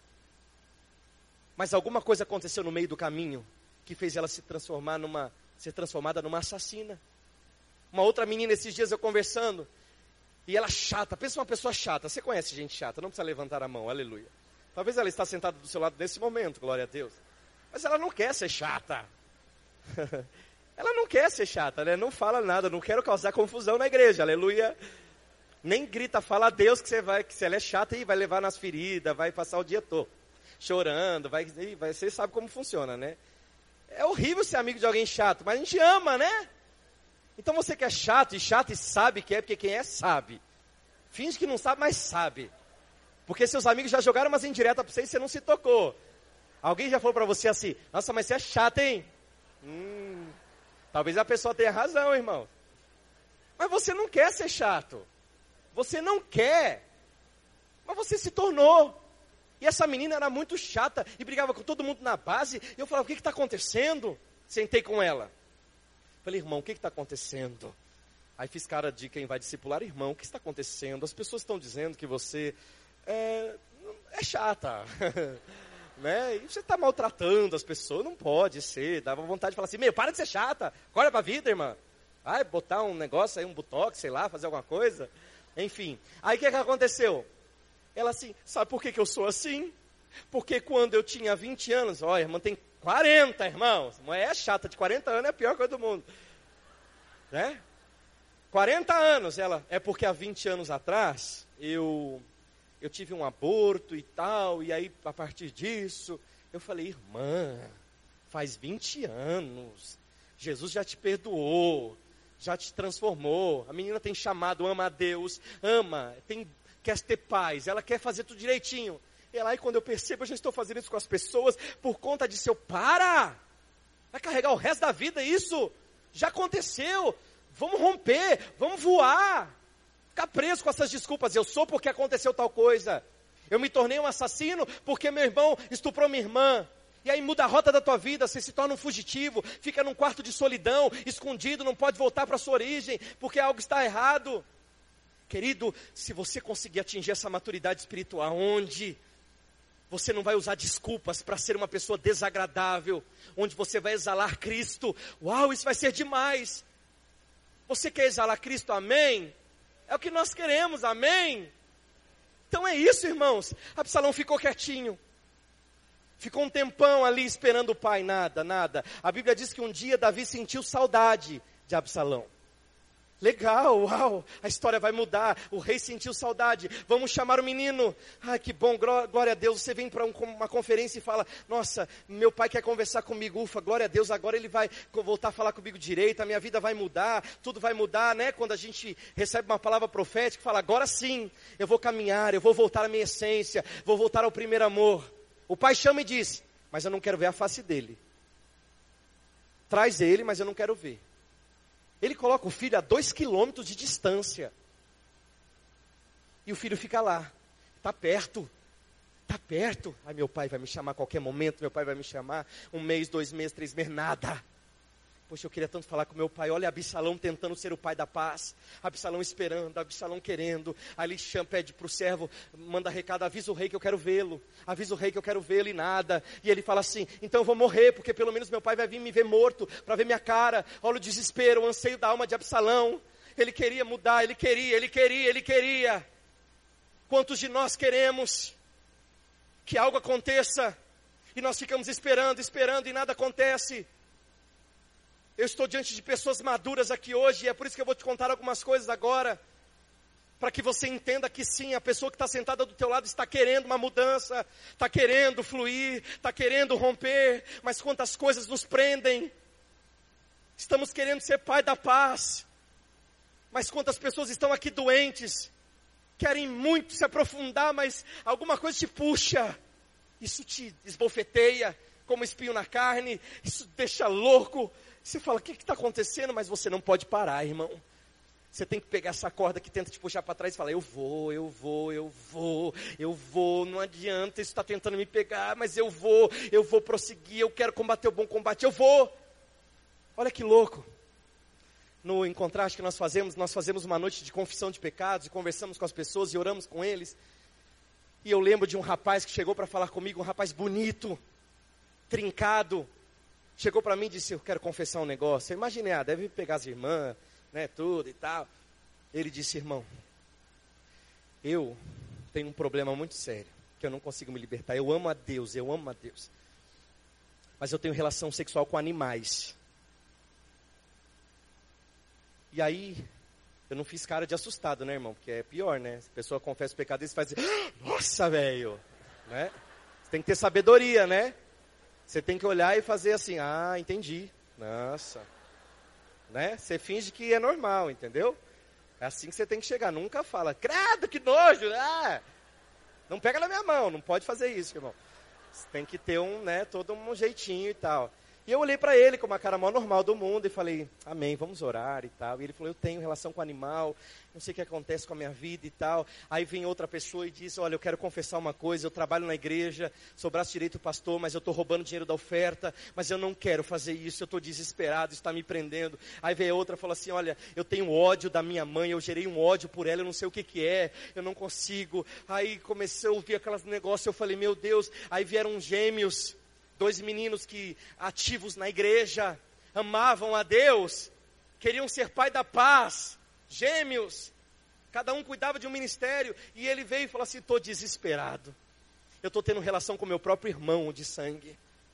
mas alguma coisa aconteceu no meio do caminho, que fez ela se transformar numa, ser transformada numa assassina. Uma outra menina, esses dias eu conversando, e ela chata, pensa uma pessoa chata. Você conhece gente chata, não precisa levantar a mão, aleluia. Talvez ela está sentada do seu lado nesse momento, glória a Deus. Mas ela não quer ser chata. Ela não quer ser chata, né? Não fala nada, não quero causar confusão na igreja, aleluia. Nem grita, fala a Deus que você vai, que se ela é chata, e vai levar nas feridas, vai passar o dia todo chorando, vai, vai, você sabe como funciona, né? É horrível ser amigo de alguém chato, mas a gente ama, né? Então você que é chato, e chato e sabe que é, porque quem é sabe. Finge que não sabe, mas sabe. Porque seus amigos já jogaram umas indiretas para você e você não se tocou. Alguém já falou para você assim: nossa, mas você é chato, hein? Hum, talvez a pessoa tenha razão, irmão. Mas você não quer ser chato. Você não quer. Mas você se tornou. E essa menina era muito chata e brigava com todo mundo na base. E eu falava: o que está acontecendo? Sentei com ela. Falei: irmão, o que está acontecendo? Aí fiz cara de quem vai discipular: irmão, o que está acontecendo? As pessoas estão dizendo que você é, é chata, né? E você está maltratando as pessoas, não pode ser. Dava vontade de falar assim: meu, para de ser chata, acorda para a vida, irmã. Vai botar um negócio aí, um botox, sei lá, fazer alguma coisa. Enfim, aí o que, que aconteceu? Ela assim: sabe por que, que eu sou assim? Porque quando eu tinha vinte anos, ó, a irmã tem quarenta, irmãos. Mulher é chata, de quarenta anos é a pior coisa do mundo. Né? quarenta anos, ela, é porque há vinte anos atrás, eu, eu tive um aborto e tal, e aí a partir disso, eu falei: irmã, faz vinte anos, Jesus já te perdoou, já te transformou, a menina tem chamado, ama a Deus, ama, tem, quer ter paz, ela quer fazer tudo direitinho. E lá, e quando eu percebo, eu já estou fazendo isso com as pessoas, por conta de seu, para, vai carregar o resto da vida isso, já aconteceu, vamos romper, vamos voar, ficar preso com essas desculpas: eu sou porque aconteceu tal coisa, eu me tornei um assassino porque meu irmão estuprou minha irmã. E aí muda a rota da tua vida, você se torna um fugitivo, fica num quarto de solidão, escondido, não pode voltar para a sua origem, porque algo está errado. Querido, se você conseguir atingir essa maturidade espiritual, onde você não vai usar desculpas para ser uma pessoa desagradável, onde você vai exalar Cristo, uau, isso vai ser demais. Você quer exalar Cristo, amém? É o que nós queremos, amém? Então é isso, irmãos. Absalão ficou quietinho. Ficou um tempão ali esperando o pai, nada, nada. A Bíblia diz que um dia Davi sentiu saudade de Absalão. Legal, uau, a história vai mudar, o rei sentiu saudade, vamos chamar o menino. Ai, que bom, glória a Deus, você vem para um, uma conferência e fala, nossa, meu pai quer conversar comigo, ufa, glória a Deus, agora ele vai voltar a falar comigo direito, a minha vida vai mudar, tudo vai mudar, né? Quando a gente recebe uma palavra profética, fala, agora sim, eu vou caminhar, eu vou voltar à minha essência, vou voltar ao primeiro amor. O pai chama e diz, mas eu não quero ver a face dele. Traz ele, mas eu não quero ver. Ele coloca o filho a dois quilômetros de distância. E o filho fica lá. Está perto. Está perto. Ai, meu pai vai me chamar a qualquer momento. Meu pai vai me chamar. Um mês, dois meses, três meses, nada. Poxa, eu queria tanto falar com meu pai. Olha Absalão tentando ser o pai da paz. Absalão esperando, Absalão querendo. Aí ele chama, pede para o servo, manda recado, avisa o rei que eu quero vê-lo. Avisa o rei que eu quero vê-lo e nada. E ele fala assim, então eu vou morrer, porque pelo menos meu pai vai vir me ver morto, para ver minha cara. Olha o desespero, o anseio da alma de Absalão. Ele queria mudar, ele queria, ele queria, ele queria. Quantos de nós queremos que algo aconteça, e nós ficamos esperando, esperando e nada acontece? Eu estou diante de pessoas maduras aqui hoje, e é por isso que eu vou te contar algumas coisas agora, para que você entenda que sim, a pessoa que está sentada do teu lado está querendo uma mudança, está querendo fluir, está querendo romper, mas quantas coisas nos prendem. Estamos querendo ser pai da paz, mas quantas pessoas estão aqui doentes, querem muito se aprofundar, mas alguma coisa te puxa, isso te esbofeteia, como espinho na carne, isso deixa louco. Você fala, o que está acontecendo? Mas você não pode parar, irmão. Você tem que pegar essa corda que tenta te puxar para trás e falar, eu vou, eu vou, eu vou, eu vou, não adianta, isso está tentando me pegar, mas eu vou, eu vou prosseguir, eu quero combater o bom combate, eu vou. Olha que louco. No Em Contraste que nós fazemos, nós fazemos uma noite de confissão de pecados, e conversamos com as pessoas e oramos com eles. E eu lembro de um rapaz que chegou para falar comigo, um rapaz bonito, trincado, chegou para mim e disse, eu quero confessar um negócio. Eu imaginei, ah, deve pegar as irmãs, né, tudo e tal. Ele disse, irmão, eu tenho um problema muito sério, que eu não consigo me libertar. Eu amo a Deus, eu amo a Deus. Mas eu tenho relação sexual com animais. E aí, eu não fiz cara de assustado, né, irmão? Porque é pior, né? Se a pessoa confessa o pecado, eles fazem, nossa, velho, né? Você tem que ter sabedoria, né? Você tem que olhar e fazer assim, ah, entendi, nossa, né? Você finge que é normal, entendeu? É assim que você tem que chegar, nunca fala, credo, que nojo, ah, não pega na minha mão, não pode fazer isso, irmão. Você tem que ter um, né, todo um jeitinho e tal. E eu olhei para ele com uma cara mó normal do mundo e falei, amém, vamos orar e tal. E ele falou, eu tenho relação com animal, não sei o que acontece com a minha vida e tal. Aí vem outra pessoa e diz, olha, eu quero confessar uma coisa, eu trabalho na igreja, sou braço direito do pastor, mas eu estou roubando dinheiro da oferta, mas eu não quero fazer isso, eu estou desesperado, está me prendendo. Aí veio outra e falou assim, olha, eu tenho ódio da minha mãe, eu gerei um ódio por ela, eu não sei o que que é, eu não consigo. Aí comecei a ouvir aqueles negócios, eu falei, meu Deus. Aí vieram gêmeos, dois meninos que, ativos na igreja, amavam a Deus, queriam ser pai da paz, gêmeos, cada um cuidava de um ministério, e ele veio e falou assim, estou desesperado, eu estou tendo relação com meu próprio irmão de sangue,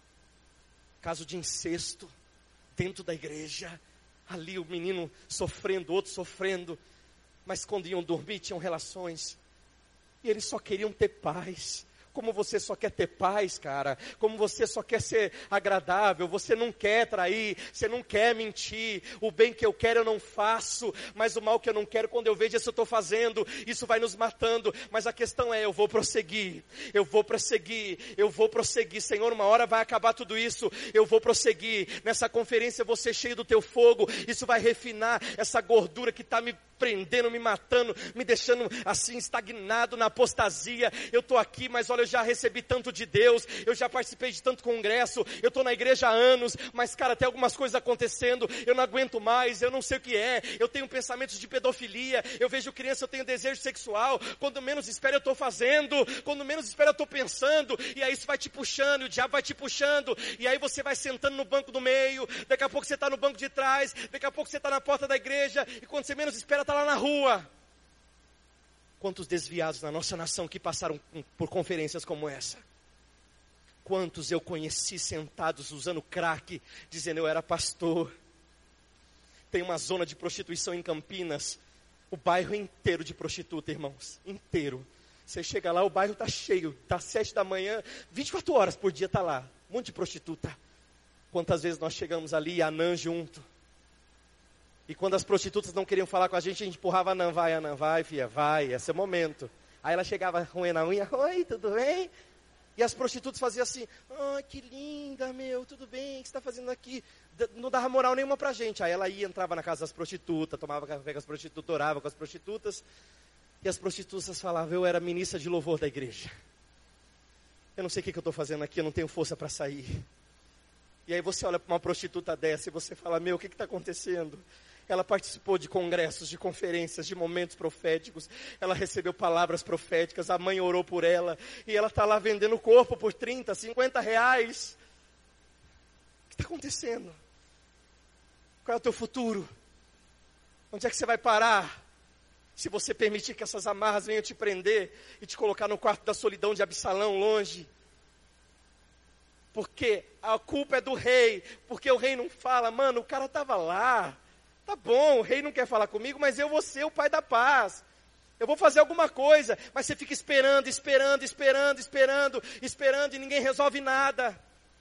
caso de incesto, dentro da igreja, ali o menino sofrendo, outro sofrendo, mas quando iam dormir tinham relações, e eles só queriam ter paz. Como você só quer ter paz, cara, como você só quer ser agradável, você não quer trair, você não quer mentir, o bem que eu quero eu não faço, mas o mal que eu não quero, quando eu vejo isso eu estou fazendo, isso vai nos matando, mas a questão é, eu vou prosseguir, eu vou prosseguir, eu vou prosseguir, Senhor, uma hora vai acabar tudo isso, eu vou prosseguir, nessa conferência eu vou ser cheio do teu fogo, isso vai refinar essa gordura que está me prendendo, me matando, me deixando assim estagnado na apostasia, eu estou aqui, mas olha, eu já recebi tanto de Deus, eu já participei de tanto congresso, eu estou na igreja há anos, mas cara, tem algumas coisas acontecendo, eu não aguento mais, eu não sei o que é, eu tenho pensamentos de pedofilia, eu vejo criança, eu tenho desejo sexual, quando menos espero eu estou fazendo, quando menos espero eu estou pensando, e aí isso vai te puxando, o diabo vai te puxando, e aí você vai sentando no banco do meio, daqui a pouco você está no banco de trás, daqui a pouco você está na porta da igreja, e quando você menos espera está lá na rua. Quantos desviados na nossa nação que passaram por conferências como essa? Quantos eu conheci sentados usando crack, dizendo eu era pastor. Tem uma zona de prostituição em Campinas, o bairro inteiro de prostituta, irmãos, inteiro. Você chega lá, o bairro está cheio, está às sete da manhã, vinte e quatro horas por dia está lá, um monte de prostituta. Quantas vezes nós chegamos ali, Anã junto. E quando as prostitutas não queriam falar com a gente, a gente empurrava a Anã, vai Anã, vai filha, vai, esse é o momento. Aí ela chegava roendo a unha, oi, tudo bem? E as prostitutas faziam assim, ai, que linda, meu, tudo bem, o que você está fazendo aqui? Não dava moral nenhuma pra gente. Aí ela ia, entrava na casa das prostitutas, tomava café com as prostitutas, orava com as prostitutas. E as prostitutas falavam, eu era ministra de louvor da igreja. Eu não sei o que, que eu estou fazendo aqui, eu não tenho força para sair. E aí você olha para uma prostituta dessa e você fala, meu, o que está acontecendo? Ela participou de congressos, de conferências, de momentos proféticos. Ela recebeu palavras proféticas, a mãe orou por ela. E ela está lá vendendo o corpo por trinta, cinquenta reais. O que está acontecendo? Qual é o teu futuro? Onde é que você vai parar? Se você permitir que essas amarras venham te prender e te colocar no quarto da solidão de Absalão, longe. Porque a culpa é do rei. Porque o rei não fala, mano, o cara estava lá. Tá bom, o rei não quer falar comigo, mas eu vou ser o pai da paz. Eu vou fazer alguma coisa, mas você fica esperando, esperando, esperando, esperando, esperando e ninguém resolve nada.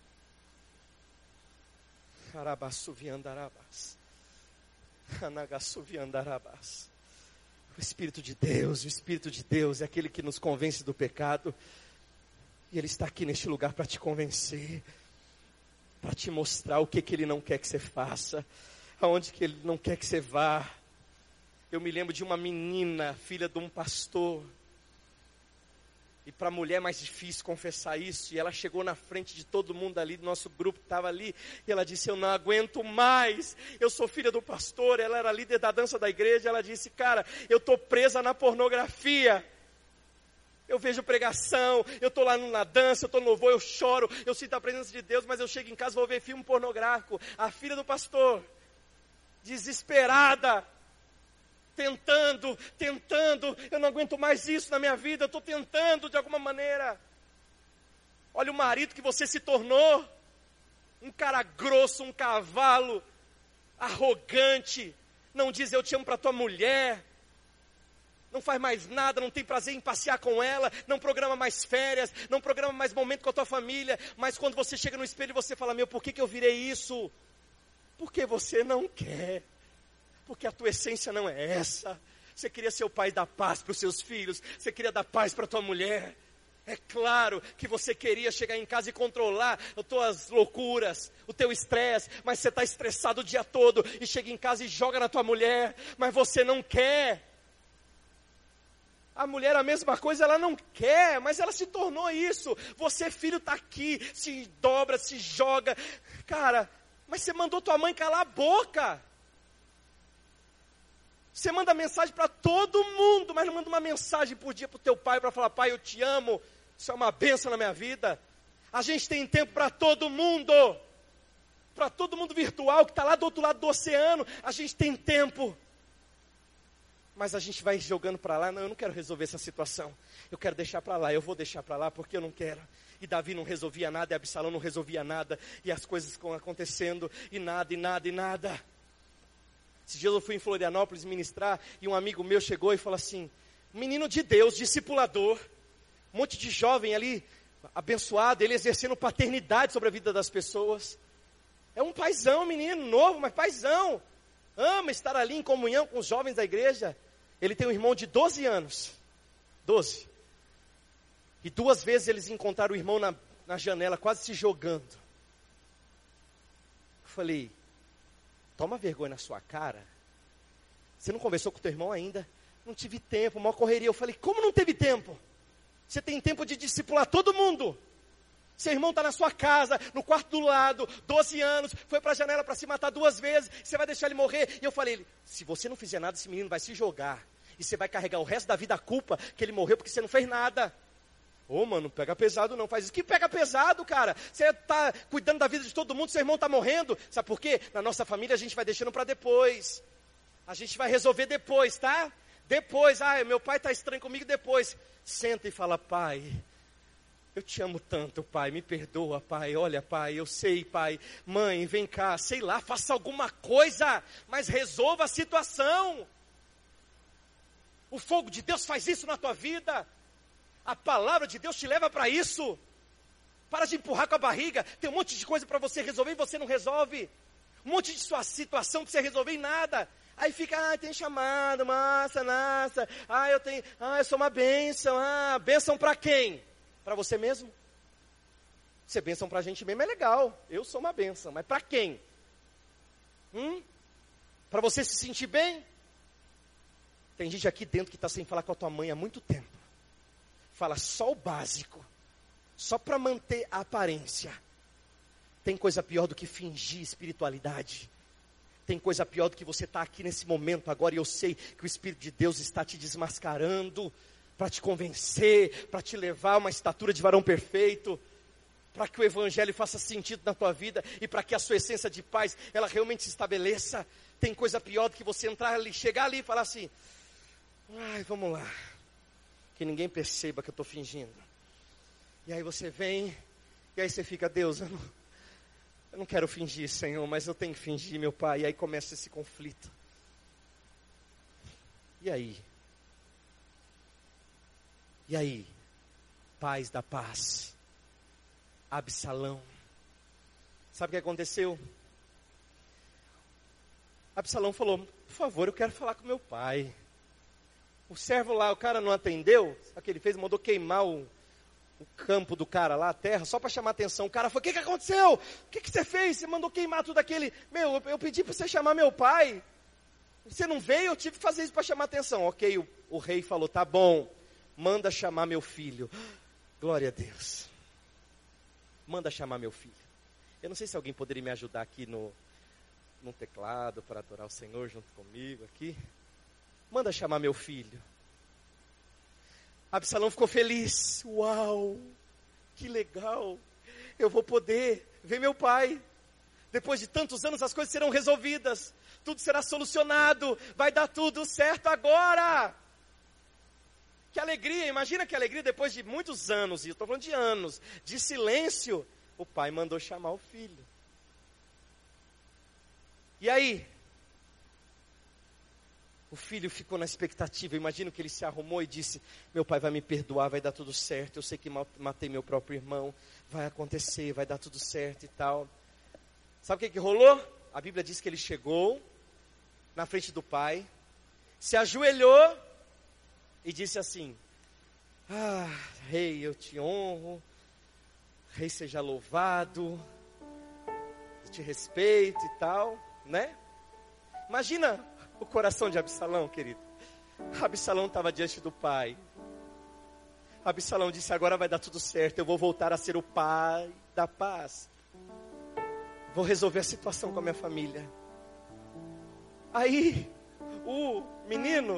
O Espírito de Deus, o Espírito de Deus é aquele que nos convence do pecado. E Ele está aqui neste lugar para te convencer, para te mostrar o que, que Ele não quer que você faça. Aonde que Ele não quer que você vá. Eu me lembro de uma menina, filha de um pastor. E para a mulher é mais difícil confessar isso. E ela chegou na frente de todo mundo ali, do nosso grupo que estava ali. E ela disse, eu não aguento mais. Eu sou filha do pastor. Ela era líder da dança da igreja. Ela disse, cara, eu estou presa na pornografia. Eu vejo pregação, eu estou lá na dança, eu estou no louvor, eu choro. Eu sinto a presença de Deus, mas eu chego em casa e vou ver filme pornográfico. A filha do pastor. Desesperada, tentando, tentando, eu não aguento mais isso na minha vida, eu estou tentando de alguma maneira. Olha o marido que você se tornou, um cara grosso, um cavalo, arrogante, não diz eu te amo para tua mulher, não faz mais nada, não tem prazer em passear com ela, não programa mais férias, não programa mais momento com a tua família, mas quando você chega no espelho você fala, meu, por que, que eu virei isso? Porque você não quer. Porque a tua essência não é essa. Você queria ser o pai da paz para os seus filhos. Você queria dar paz para a tua mulher. É claro que você queria chegar em casa e controlar as tuas loucuras, o teu estresse. Mas você está estressado o dia todo e chega em casa e joga na tua mulher. Mas você não quer. A mulher a mesma coisa, ela não quer, mas ela se tornou isso. Você, filho, está aqui, se dobra, se joga. Cara... Mas você mandou tua mãe calar a boca. Você manda mensagem para todo mundo, mas não manda uma mensagem por dia para o teu pai, para falar, pai, eu te amo. Isso é uma bênção na minha vida. A gente tem tempo para todo mundo. Para todo mundo virtual que está lá do outro lado do oceano. A gente tem tempo. Mas a gente vai jogando para lá. Não, eu não quero resolver essa situação. Eu quero deixar para lá. Eu vou deixar para lá porque eu não quero. E Davi não resolvia nada, e Absalão não resolvia nada, e as coisas ficam acontecendo, e nada, e nada, e nada. Esses dias eu fui em Florianópolis ministrar, e um amigo meu chegou e falou assim, menino de Deus, discipulador, um monte de jovem ali, abençoado, ele exercendo paternidade sobre a vida das pessoas. É um paizão, menino, novo, mas paizão. Ama estar ali em comunhão com os jovens da igreja. Ele tem um irmão de doze anos, doze. E duas vezes eles encontraram o irmão na, na janela, quase se jogando. Eu falei, toma vergonha na sua cara. Você não conversou com o teu irmão ainda? Não tive tempo, uma correria. Eu falei, como não teve tempo? Você tem tempo de discipular todo mundo. Seu irmão está na sua casa, no quarto do lado, doze anos, foi para a janela para se matar duas vezes, você vai deixar ele morrer? E eu falei, se você não fizer nada, esse menino vai se jogar. E você vai carregar o resto da vida a culpa que ele morreu porque você não fez nada. Ô, oh, mano, pega pesado não, faz isso. Que pega pesado, cara? Você está cuidando da vida de todo mundo, seu irmão está morrendo. Sabe por quê? Na nossa família a gente vai deixando para depois. A gente vai resolver depois, tá? Depois, ah, meu pai está estranho comigo depois. Senta e fala, pai, Eu te amo tanto, pai, me perdoa, pai, olha, pai, eu sei, pai, mãe, vem cá, sei lá, faça alguma coisa, mas resolva a situação. O fogo de Deus faz isso na tua vida, a palavra de Deus te leva para isso. Para de empurrar com a barriga, tem um monte de coisa para você resolver e você não resolve. Um monte de sua situação para você resolver em nada. Aí fica, ah, tem chamado, massa, nossa, ah, eu tenho, ah, eu sou uma bênção, ah, bênção para quem? Para você mesmo? Ser bênção para a gente mesmo é legal, eu sou uma bênção, mas para quem? Hum? Para você se sentir bem? Tem gente aqui dentro que está sem falar com a tua mãe há muito tempo. Fala só o básico, só para manter a aparência. Tem coisa pior do que fingir espiritualidade. Tem coisa pior do que você estar aqui nesse momento agora, e eu sei que o Espírito de Deus está te desmascarando, para te convencer, para te levar a uma estatura de varão perfeito, para que o Evangelho faça sentido na tua vida, e para que a sua essência de paz, ela realmente se estabeleça. Tem coisa pior do que você entrar ali, chegar ali e falar assim, ai, vamos lá, que ninguém perceba que eu estou fingindo. E aí você vem, e aí você fica, Deus, eu não, eu não quero fingir, Senhor, mas eu tenho que fingir, meu Pai. E aí começa esse conflito. E aí? E aí? Paz da paz. Absalão. Sabe o que aconteceu? Absalão falou, por favor, eu quero falar com meu pai. O servo lá, o cara não atendeu, sabe o que ele fez? Mandou queimar o, o campo do cara lá, a terra, só para chamar atenção. O cara falou, o que, que aconteceu? O que, que você fez? Você mandou queimar tudo aquele... Meu, eu, eu pedi para você chamar meu pai. Você não veio, eu tive que fazer isso para chamar atenção. Ok, o, o rei falou, tá bom, manda chamar meu filho. Glória a Deus. Manda chamar meu filho. Eu não sei se alguém poderia me ajudar aqui no, no teclado para adorar o Senhor junto comigo aqui. Manda chamar meu filho. Absalão ficou feliz. Uau, que legal. Eu vou poder ver meu pai. Depois de tantos anos as coisas serão resolvidas. Tudo será solucionado. Vai dar tudo certo agora. Que alegria, imagina que alegria depois de muitos anos, e eu estou falando de anos, de silêncio, o pai mandou chamar o filho. E aí? O filho ficou na expectativa, imagino que ele se arrumou e disse, meu pai vai me perdoar, vai dar tudo certo, eu sei que matei meu próprio irmão, vai acontecer, vai dar tudo certo e tal. Sabe o que que rolou? A Bíblia diz que ele chegou na frente do pai, se ajoelhou, e disse assim, ah, rei, eu te honro, rei seja louvado, eu te respeito e tal, né? Imagina o coração de Absalão, querido. Absalão estava diante do pai. Absalão disse, agora vai dar tudo certo, eu vou voltar a ser o pai da paz. Vou resolver a situação com a minha família. Aí, o menino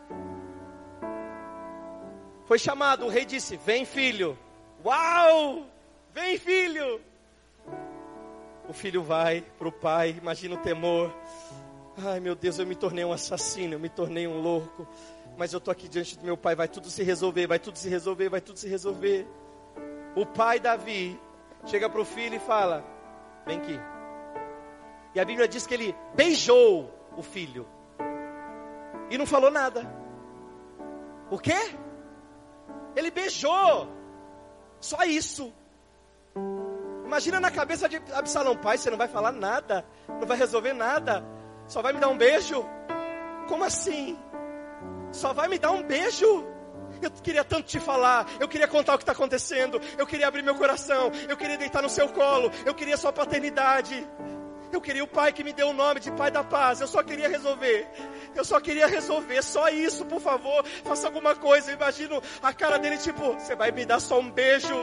foi chamado, o rei disse, vem filho. Uau, vem filho. O filho vai para o pai, imagina o temor. Ai meu Deus, eu me tornei um assassino, eu me tornei um louco. Mas eu estou aqui diante do meu pai, vai tudo se resolver, vai tudo se resolver, vai tudo se resolver. O pai Davi chega para o filho e fala, vem aqui. E a Bíblia diz que ele beijou o filho. E não falou nada. O quê? Ele beijou. Só isso. Imagina na cabeça de Absalão, pai, você não vai falar nada, não vai resolver nada, só vai me dar um beijo? Como assim? Só vai me dar um beijo? Eu queria tanto te falar, eu queria contar o que está acontecendo, eu queria abrir meu coração, eu queria deitar no seu colo, eu queria sua paternidade. Eu queria o pai que me deu o nome de pai da paz. Eu só queria resolver. Eu só queria resolver. Só isso, por favor. Faça alguma coisa. Eu imagino a cara dele tipo, você vai me dar só um beijo?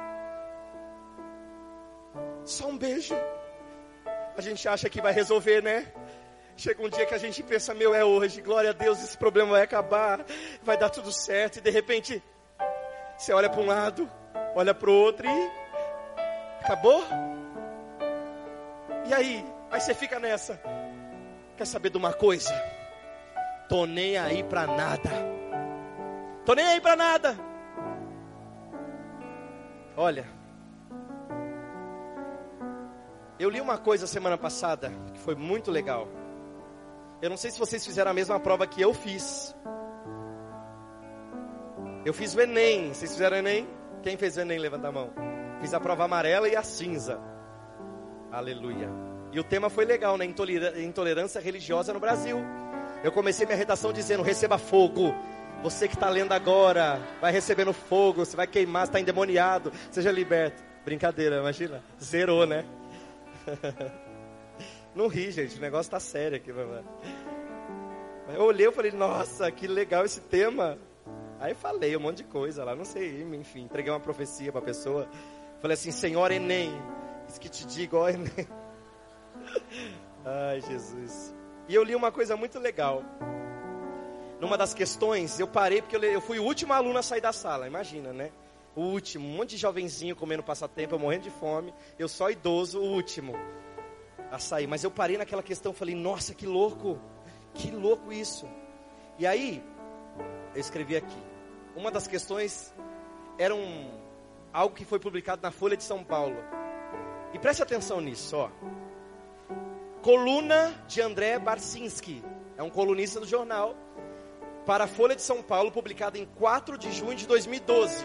Só um beijo. A gente acha que vai resolver, né? Chega um dia que a gente pensa, meu, é hoje. Glória a Deus, esse problema vai acabar. Vai dar tudo certo. E de repente, você olha para um lado, olha para o outro e acabou? E aí? Aí você fica nessa. Quer saber de uma coisa? Tô nem aí pra nada. Tô nem aí pra nada. Olha, eu li uma coisa semana passada que foi muito legal. Eu não sei se vocês fizeram a mesma prova que eu fiz. Eu fiz o Enem. Vocês fizeram o Enem? Quem fez o Enem? Levanta a mão. Fiz a prova amarela e a cinza. Aleluia. E o tema foi legal, né? Intolerância religiosa no Brasil. Eu comecei minha redação dizendo: receba fogo. Você que está lendo agora, vai recebendo fogo. Você vai queimar, você está endemoniado. Seja liberto. Brincadeira, imagina. Zerou, né? Não ri, gente. O negócio está sério aqui. Eu olhei e falei: nossa, que legal esse tema. Aí falei um monte de coisa lá, não sei, enfim, entreguei uma profecia para a pessoa. Falei assim: Senhor Enem, isso que te digo, ó Enem. Ai, Jesus. E eu li uma coisa muito legal. Numa das questões, eu parei porque eu, eu fui o último aluno a sair da sala, imagina, né? O último, um monte de jovenzinho comendo passatempo, eu morrendo de fome, eu só idoso, o último a sair. Mas eu parei naquela questão, falei: nossa, que louco, que louco isso. E aí, eu escrevi aqui. Uma das questões era um, algo que foi publicado na Folha de São Paulo. E preste atenção nisso, ó. Coluna de André Barcinski, é um colunista do jornal, para a Folha de São Paulo, publicada em quatro de junho de dois mil e doze.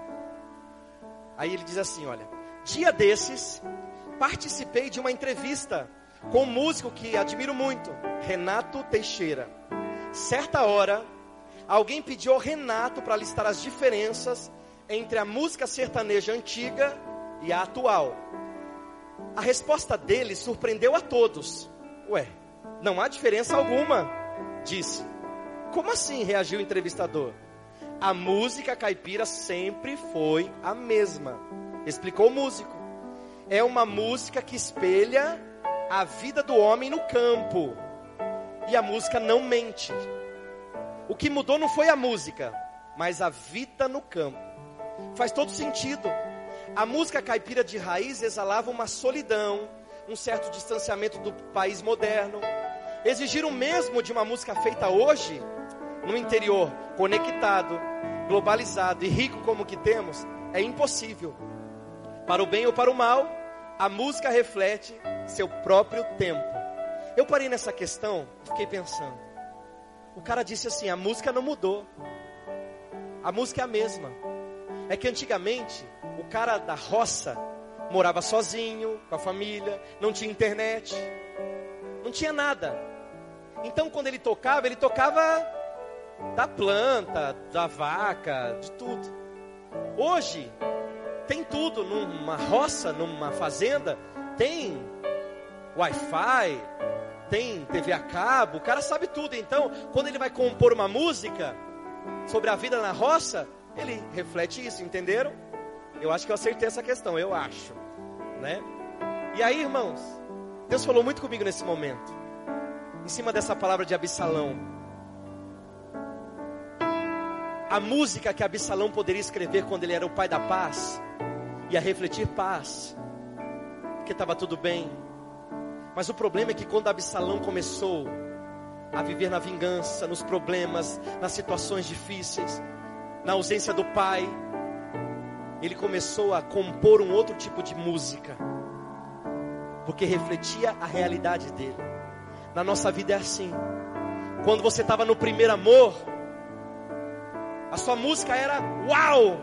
Aí ele diz assim, olha: dia desses, participei de uma entrevista com um músico que admiro muito, Renato Teixeira. Certa hora, alguém pediu ao Renato para listar as diferenças entre a música sertaneja antiga e a atual. A resposta dele surpreendeu a todos. Ué, não há diferença alguma, disse. Como assim? Reagiu o entrevistador. A música caipira sempre foi a mesma, explicou o músico. É uma música que espelha a vida do homem no campo. E a música não mente. O que mudou não foi a música, mas a vida no campo. Faz todo sentido. A música caipira de raiz exalava uma solidão, um certo distanciamento do país moderno. Exigir o mesmo de uma música feita hoje, no interior, conectado, globalizado e rico como o que temos, é impossível. Para o bem ou para o mal, a música reflete seu próprio tempo. Eu parei nessa questão e fiquei pensando. O cara disse assim: a música não mudou. A música é a mesma. É que antigamente, o cara da roça morava sozinho, com a família, não tinha internet, não tinha nada. Então quando ele tocava, ele tocava da planta, da vaca, de tudo. Hoje, tem tudo, numa roça, numa fazenda, tem Wi-Fi, tem T V a cabo, o cara sabe tudo. Então, quando ele vai compor uma música sobre a vida na roça, ele reflete isso, entenderam? Eu acho que eu acertei essa questão, eu acho, né? E aí, irmãos, Deus falou muito comigo nesse momento, em cima dessa palavra de Absalão. A música que Absalão poderia escrever quando ele era o pai da paz, ia refletir paz, porque estava tudo bem. Mas o problema é que quando Absalão começou a viver na vingança, nos problemas, nas situações difíceis, na ausência do pai, ele começou a compor um outro tipo de música, porque refletia a realidade dele. Na nossa vida é assim. Quando você estava no primeiro amor, a sua música era uau!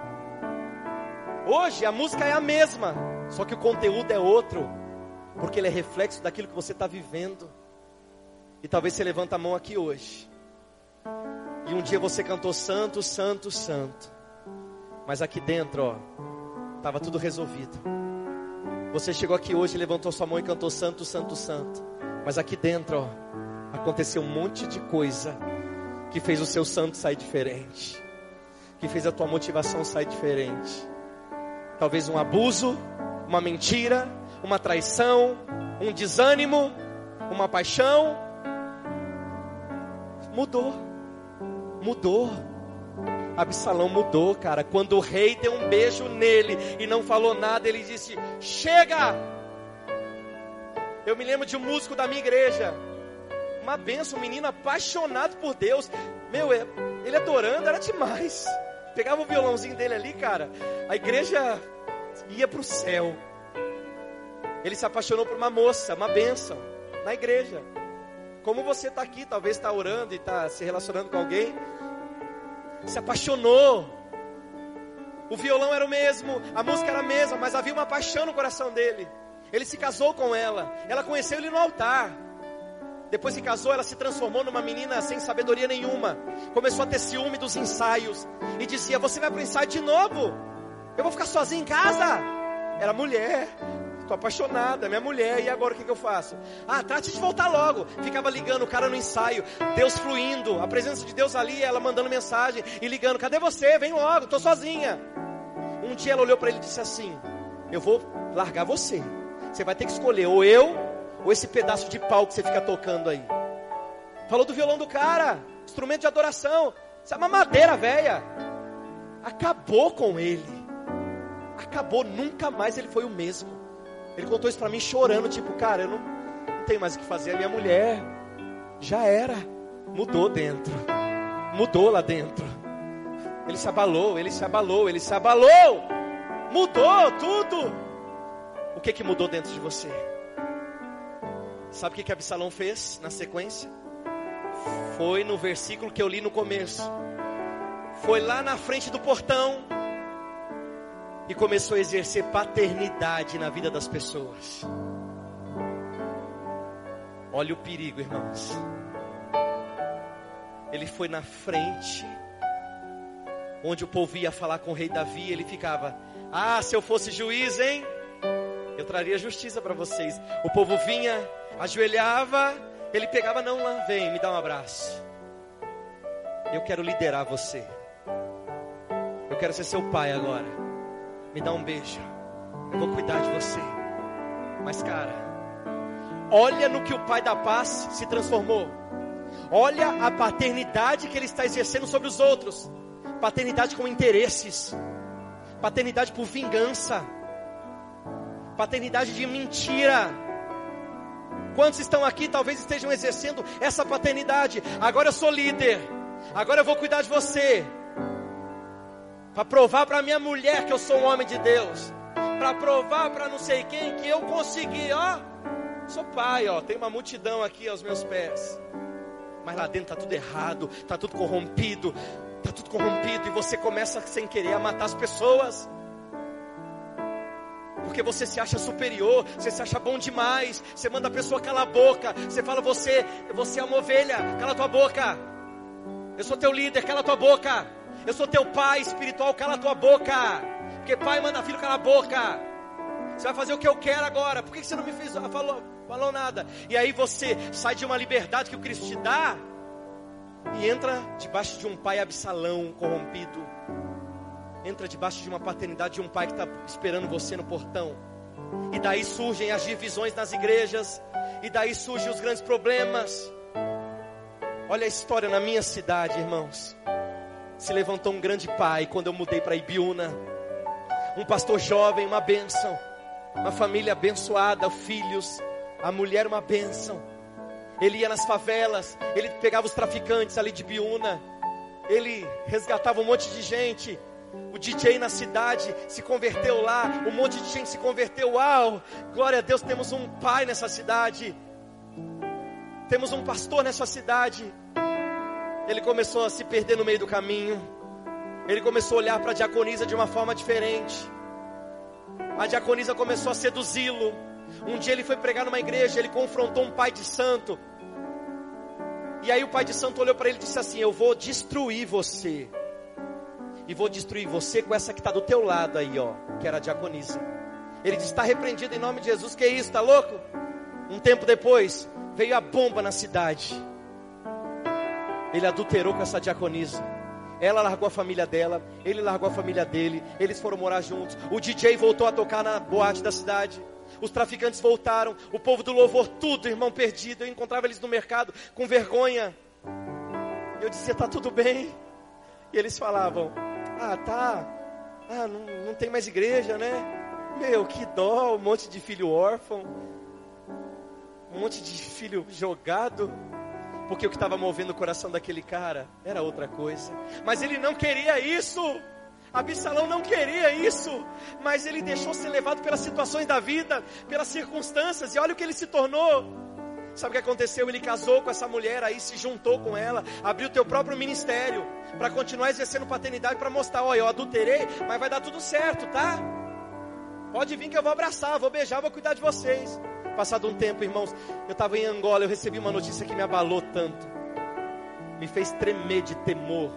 Hoje a música é a mesma, só que o conteúdo é outro, porque ele é reflexo daquilo que você está vivendo. E talvez você levanta a mão aqui hoje, e um dia você cantou santo, santo, santo, mas aqui dentro, ó, estava tudo resolvido. Você chegou aqui hoje, levantou sua mão e cantou santo, santo, santo, mas aqui dentro, ó, aconteceu um monte de coisa que fez o seu santo sair diferente, que fez a tua motivação sair diferente. Talvez um abuso, uma mentira, uma traição, um desânimo, uma paixão. Mudou, mudou. Absalão mudou, cara. Quando o rei deu um beijo nele e não falou nada, ele disse: chega! Eu me lembro de um músico da minha igreja, uma benção, um menino apaixonado por Deus. Meu, ele adorando era demais. pegava o violãozinho dele ali, cara, a igreja ia para o céu. Ele se apaixonou por uma moça, uma bênção, na igreja. Como você está aqui, talvez está orando e está se relacionando com alguém, se apaixonou. O violão era o mesmo, a música era a mesma, mas havia uma paixão no coração dele. Ele se casou com ela, ela conheceu ele no altar. Depois que casou, ela se transformou numa menina sem sabedoria nenhuma. Começou a ter ciúme dos ensaios e dizia: você vai para o ensaio de novo? Eu vou ficar sozinha em casa? Era mulher, estou apaixonada, minha mulher, e agora o que, que eu faço? Ah, trate de voltar logo. Ficava ligando o cara no ensaio, Deus fluindo, a presença de Deus ali, ela mandando mensagem e ligando: cadê você? Vem logo, estou sozinha. Um dia ela olhou para ele e disse assim: eu vou largar você. Você vai ter que escolher ou eu ou esse pedaço de pau que você fica tocando aí. Falou do violão do cara, instrumento de adoração. Isso é uma madeira velha. Acabou com ele. Acabou, nunca mais ele foi o mesmo. Ele contou isso pra mim chorando, tipo, cara, eu não, não tenho mais o que fazer. A minha mulher já era, mudou dentro, mudou lá dentro. Ele se abalou, ele se abalou, ele se abalou. Mudou tudo. O que que mudou dentro de você? Sabe o que que Absalão fez na sequência? Foi no versículo que eu li no começo. Foi lá na frente do portão e começou a exercer paternidade na vida das pessoas. Olha o perigo, irmãos. Ele foi na frente, onde o povo ia falar com o rei Davi, ele ficava: ah, se eu fosse juiz, hein? Eu traria justiça para vocês. O povo vinha, ajoelhava, ele pegava: não, lá, vem, me dá um abraço. Eu quero liderar você. Eu quero ser seu pai agora. Me dá um beijo. Eu vou cuidar de você. Mas cara, olha no que o pai da paz se transformou. Olha a paternidade que ele está exercendo sobre os outros. Paternidade com interesses. Paternidade por vingança. Paternidade de mentira. Quantos estão aqui talvez estejam exercendo essa paternidade? Agora eu sou líder, agora eu vou cuidar de você, para provar para minha mulher que eu sou um homem de Deus, para provar para não sei quem que eu consegui, ó, sou pai, ó, tem uma multidão aqui aos meus pés, mas lá dentro está tudo errado, está tudo corrompido, está tudo corrompido, e você começa sem querer a matar as pessoas. Porque você se acha superior, você se acha bom demais, você manda a pessoa calar a boca, você fala: você, você é uma ovelha, cala tua boca. Eu sou teu líder, cala tua boca. Eu sou teu pai espiritual, cala tua boca. Porque pai manda filho calar a boca. Você vai fazer o que eu quero agora, por que você não me fez, falou, falou nada? E aí você sai de uma liberdade que o Cristo te dá e entra debaixo de um pai Absalão corrompido. Entra debaixo de uma paternidade de um pai que está esperando você no portão. E daí surgem as divisões nas igrejas. E daí surgem os grandes problemas. Olha a história na minha cidade, irmãos. Se levantou um grande pai quando eu mudei para Ibiúna. Um pastor jovem, uma bênção. Uma família abençoada, filhos. A mulher, uma bênção. Ele ia nas favelas. Ele pegava os traficantes ali de Ibiúna. Ele resgatava um monte de gente. O D J na cidade se converteu lá. Um monte de gente se converteu. Uau, glória a Deus, temos um pai nessa cidade. Temos um pastor nessa cidade. Ele começou a se perder no meio do caminho. Ele começou a olhar para a diaconisa de uma forma diferente. A diaconisa começou a seduzi-lo. Um dia ele foi pregar numa igreja. Ele confrontou um pai de santo. E aí o pai de santo olhou para ele e disse assim: eu vou destruir você. E vou destruir você com essa que está do teu lado aí, ó, que era a diaconisa. Ele disse: está repreendido em nome de Jesus. Que isso, está louco? Um tempo depois, veio a bomba na cidade. Ele adulterou com essa diaconisa. Ela largou a família dela, ele largou a família dele. Eles foram morar juntos. O D J voltou a tocar na boate da cidade. Os traficantes voltaram. O povo do louvor, tudo, irmão, perdido. Eu encontrava eles no mercado com vergonha. Eu dizia: está tudo bem? E eles falavam: ah, tá, ah, não, não tem mais igreja, né? Meu, que dó, um monte de filho órfão, um monte de filho jogado. Porque o que estava movendo o coração daquele cara era outra coisa. Mas ele não queria isso. Absalão não queria isso. Mas ele deixou ser levado pelas situações da vida, pelas circunstâncias. E olha o que ele se tornou. Sabe o que aconteceu? Ele casou com essa mulher, aí se juntou com ela, abriu o teu próprio ministério, para continuar exercendo paternidade, para mostrar, olha, eu adulterei, mas vai dar tudo certo, tá? Pode vir que eu vou abraçar, vou beijar, vou cuidar de vocês. Passado um tempo, irmãos, eu estava em Angola, eu recebi uma notícia que me abalou tanto, me fez tremer de temor.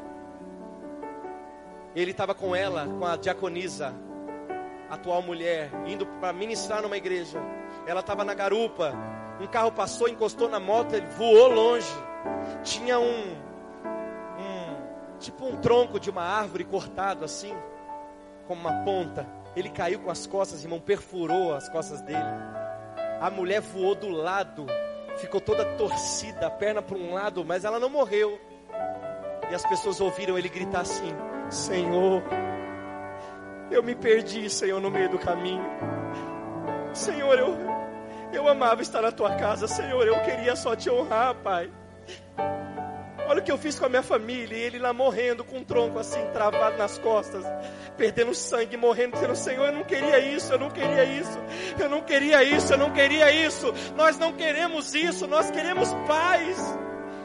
Ele estava com ela, com a diaconisa, atual mulher, indo para ministrar numa igreja. Ela estava na garupa, um carro passou, encostou na moto, ele voou longe. Tinha um, um tipo um tronco de uma árvore cortado assim, como uma ponta. Ele caiu com as costas, irmão, perfurou as costas dele. A mulher voou do lado, ficou toda torcida, a perna para um lado, mas ela não morreu. E as pessoas ouviram ele gritar assim: Senhor, eu me perdi, Senhor, no meio do caminho. Senhor, eu, eu amava estar na tua casa. Senhor, eu queria só te honrar, Pai. Olha o que eu fiz com a minha família. E ele lá morrendo, com um tronco assim, travado nas costas, perdendo sangue, morrendo, dizendo: Senhor, eu não queria isso, eu não queria isso, eu não queria isso, eu não queria isso. Nós não queremos isso, nós queremos paz.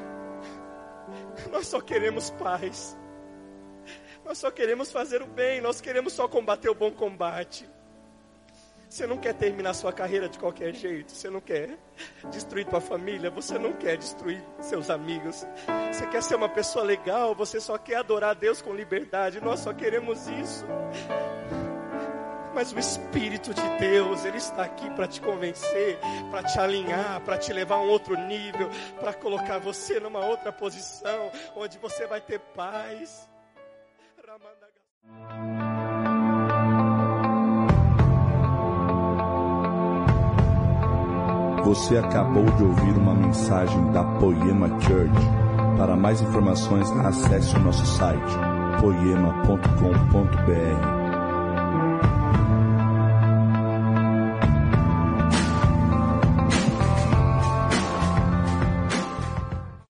Nós só queremos paz. Nós só queremos fazer o bem, nós queremos só combater o bom combate. Você não quer terminar sua carreira de qualquer jeito, você não quer destruir tua família, você não quer destruir seus amigos, você quer ser uma pessoa legal, você só quer adorar a Deus com liberdade, nós só queremos isso. Mas o Espírito de Deus, Ele está aqui para te convencer, para te alinhar, para te levar a um outro nível, para colocar você numa outra posição, onde você vai ter paz. Você acabou de ouvir uma mensagem da Poema Church. Para mais informações, acesse o nosso site poema ponto com ponto br.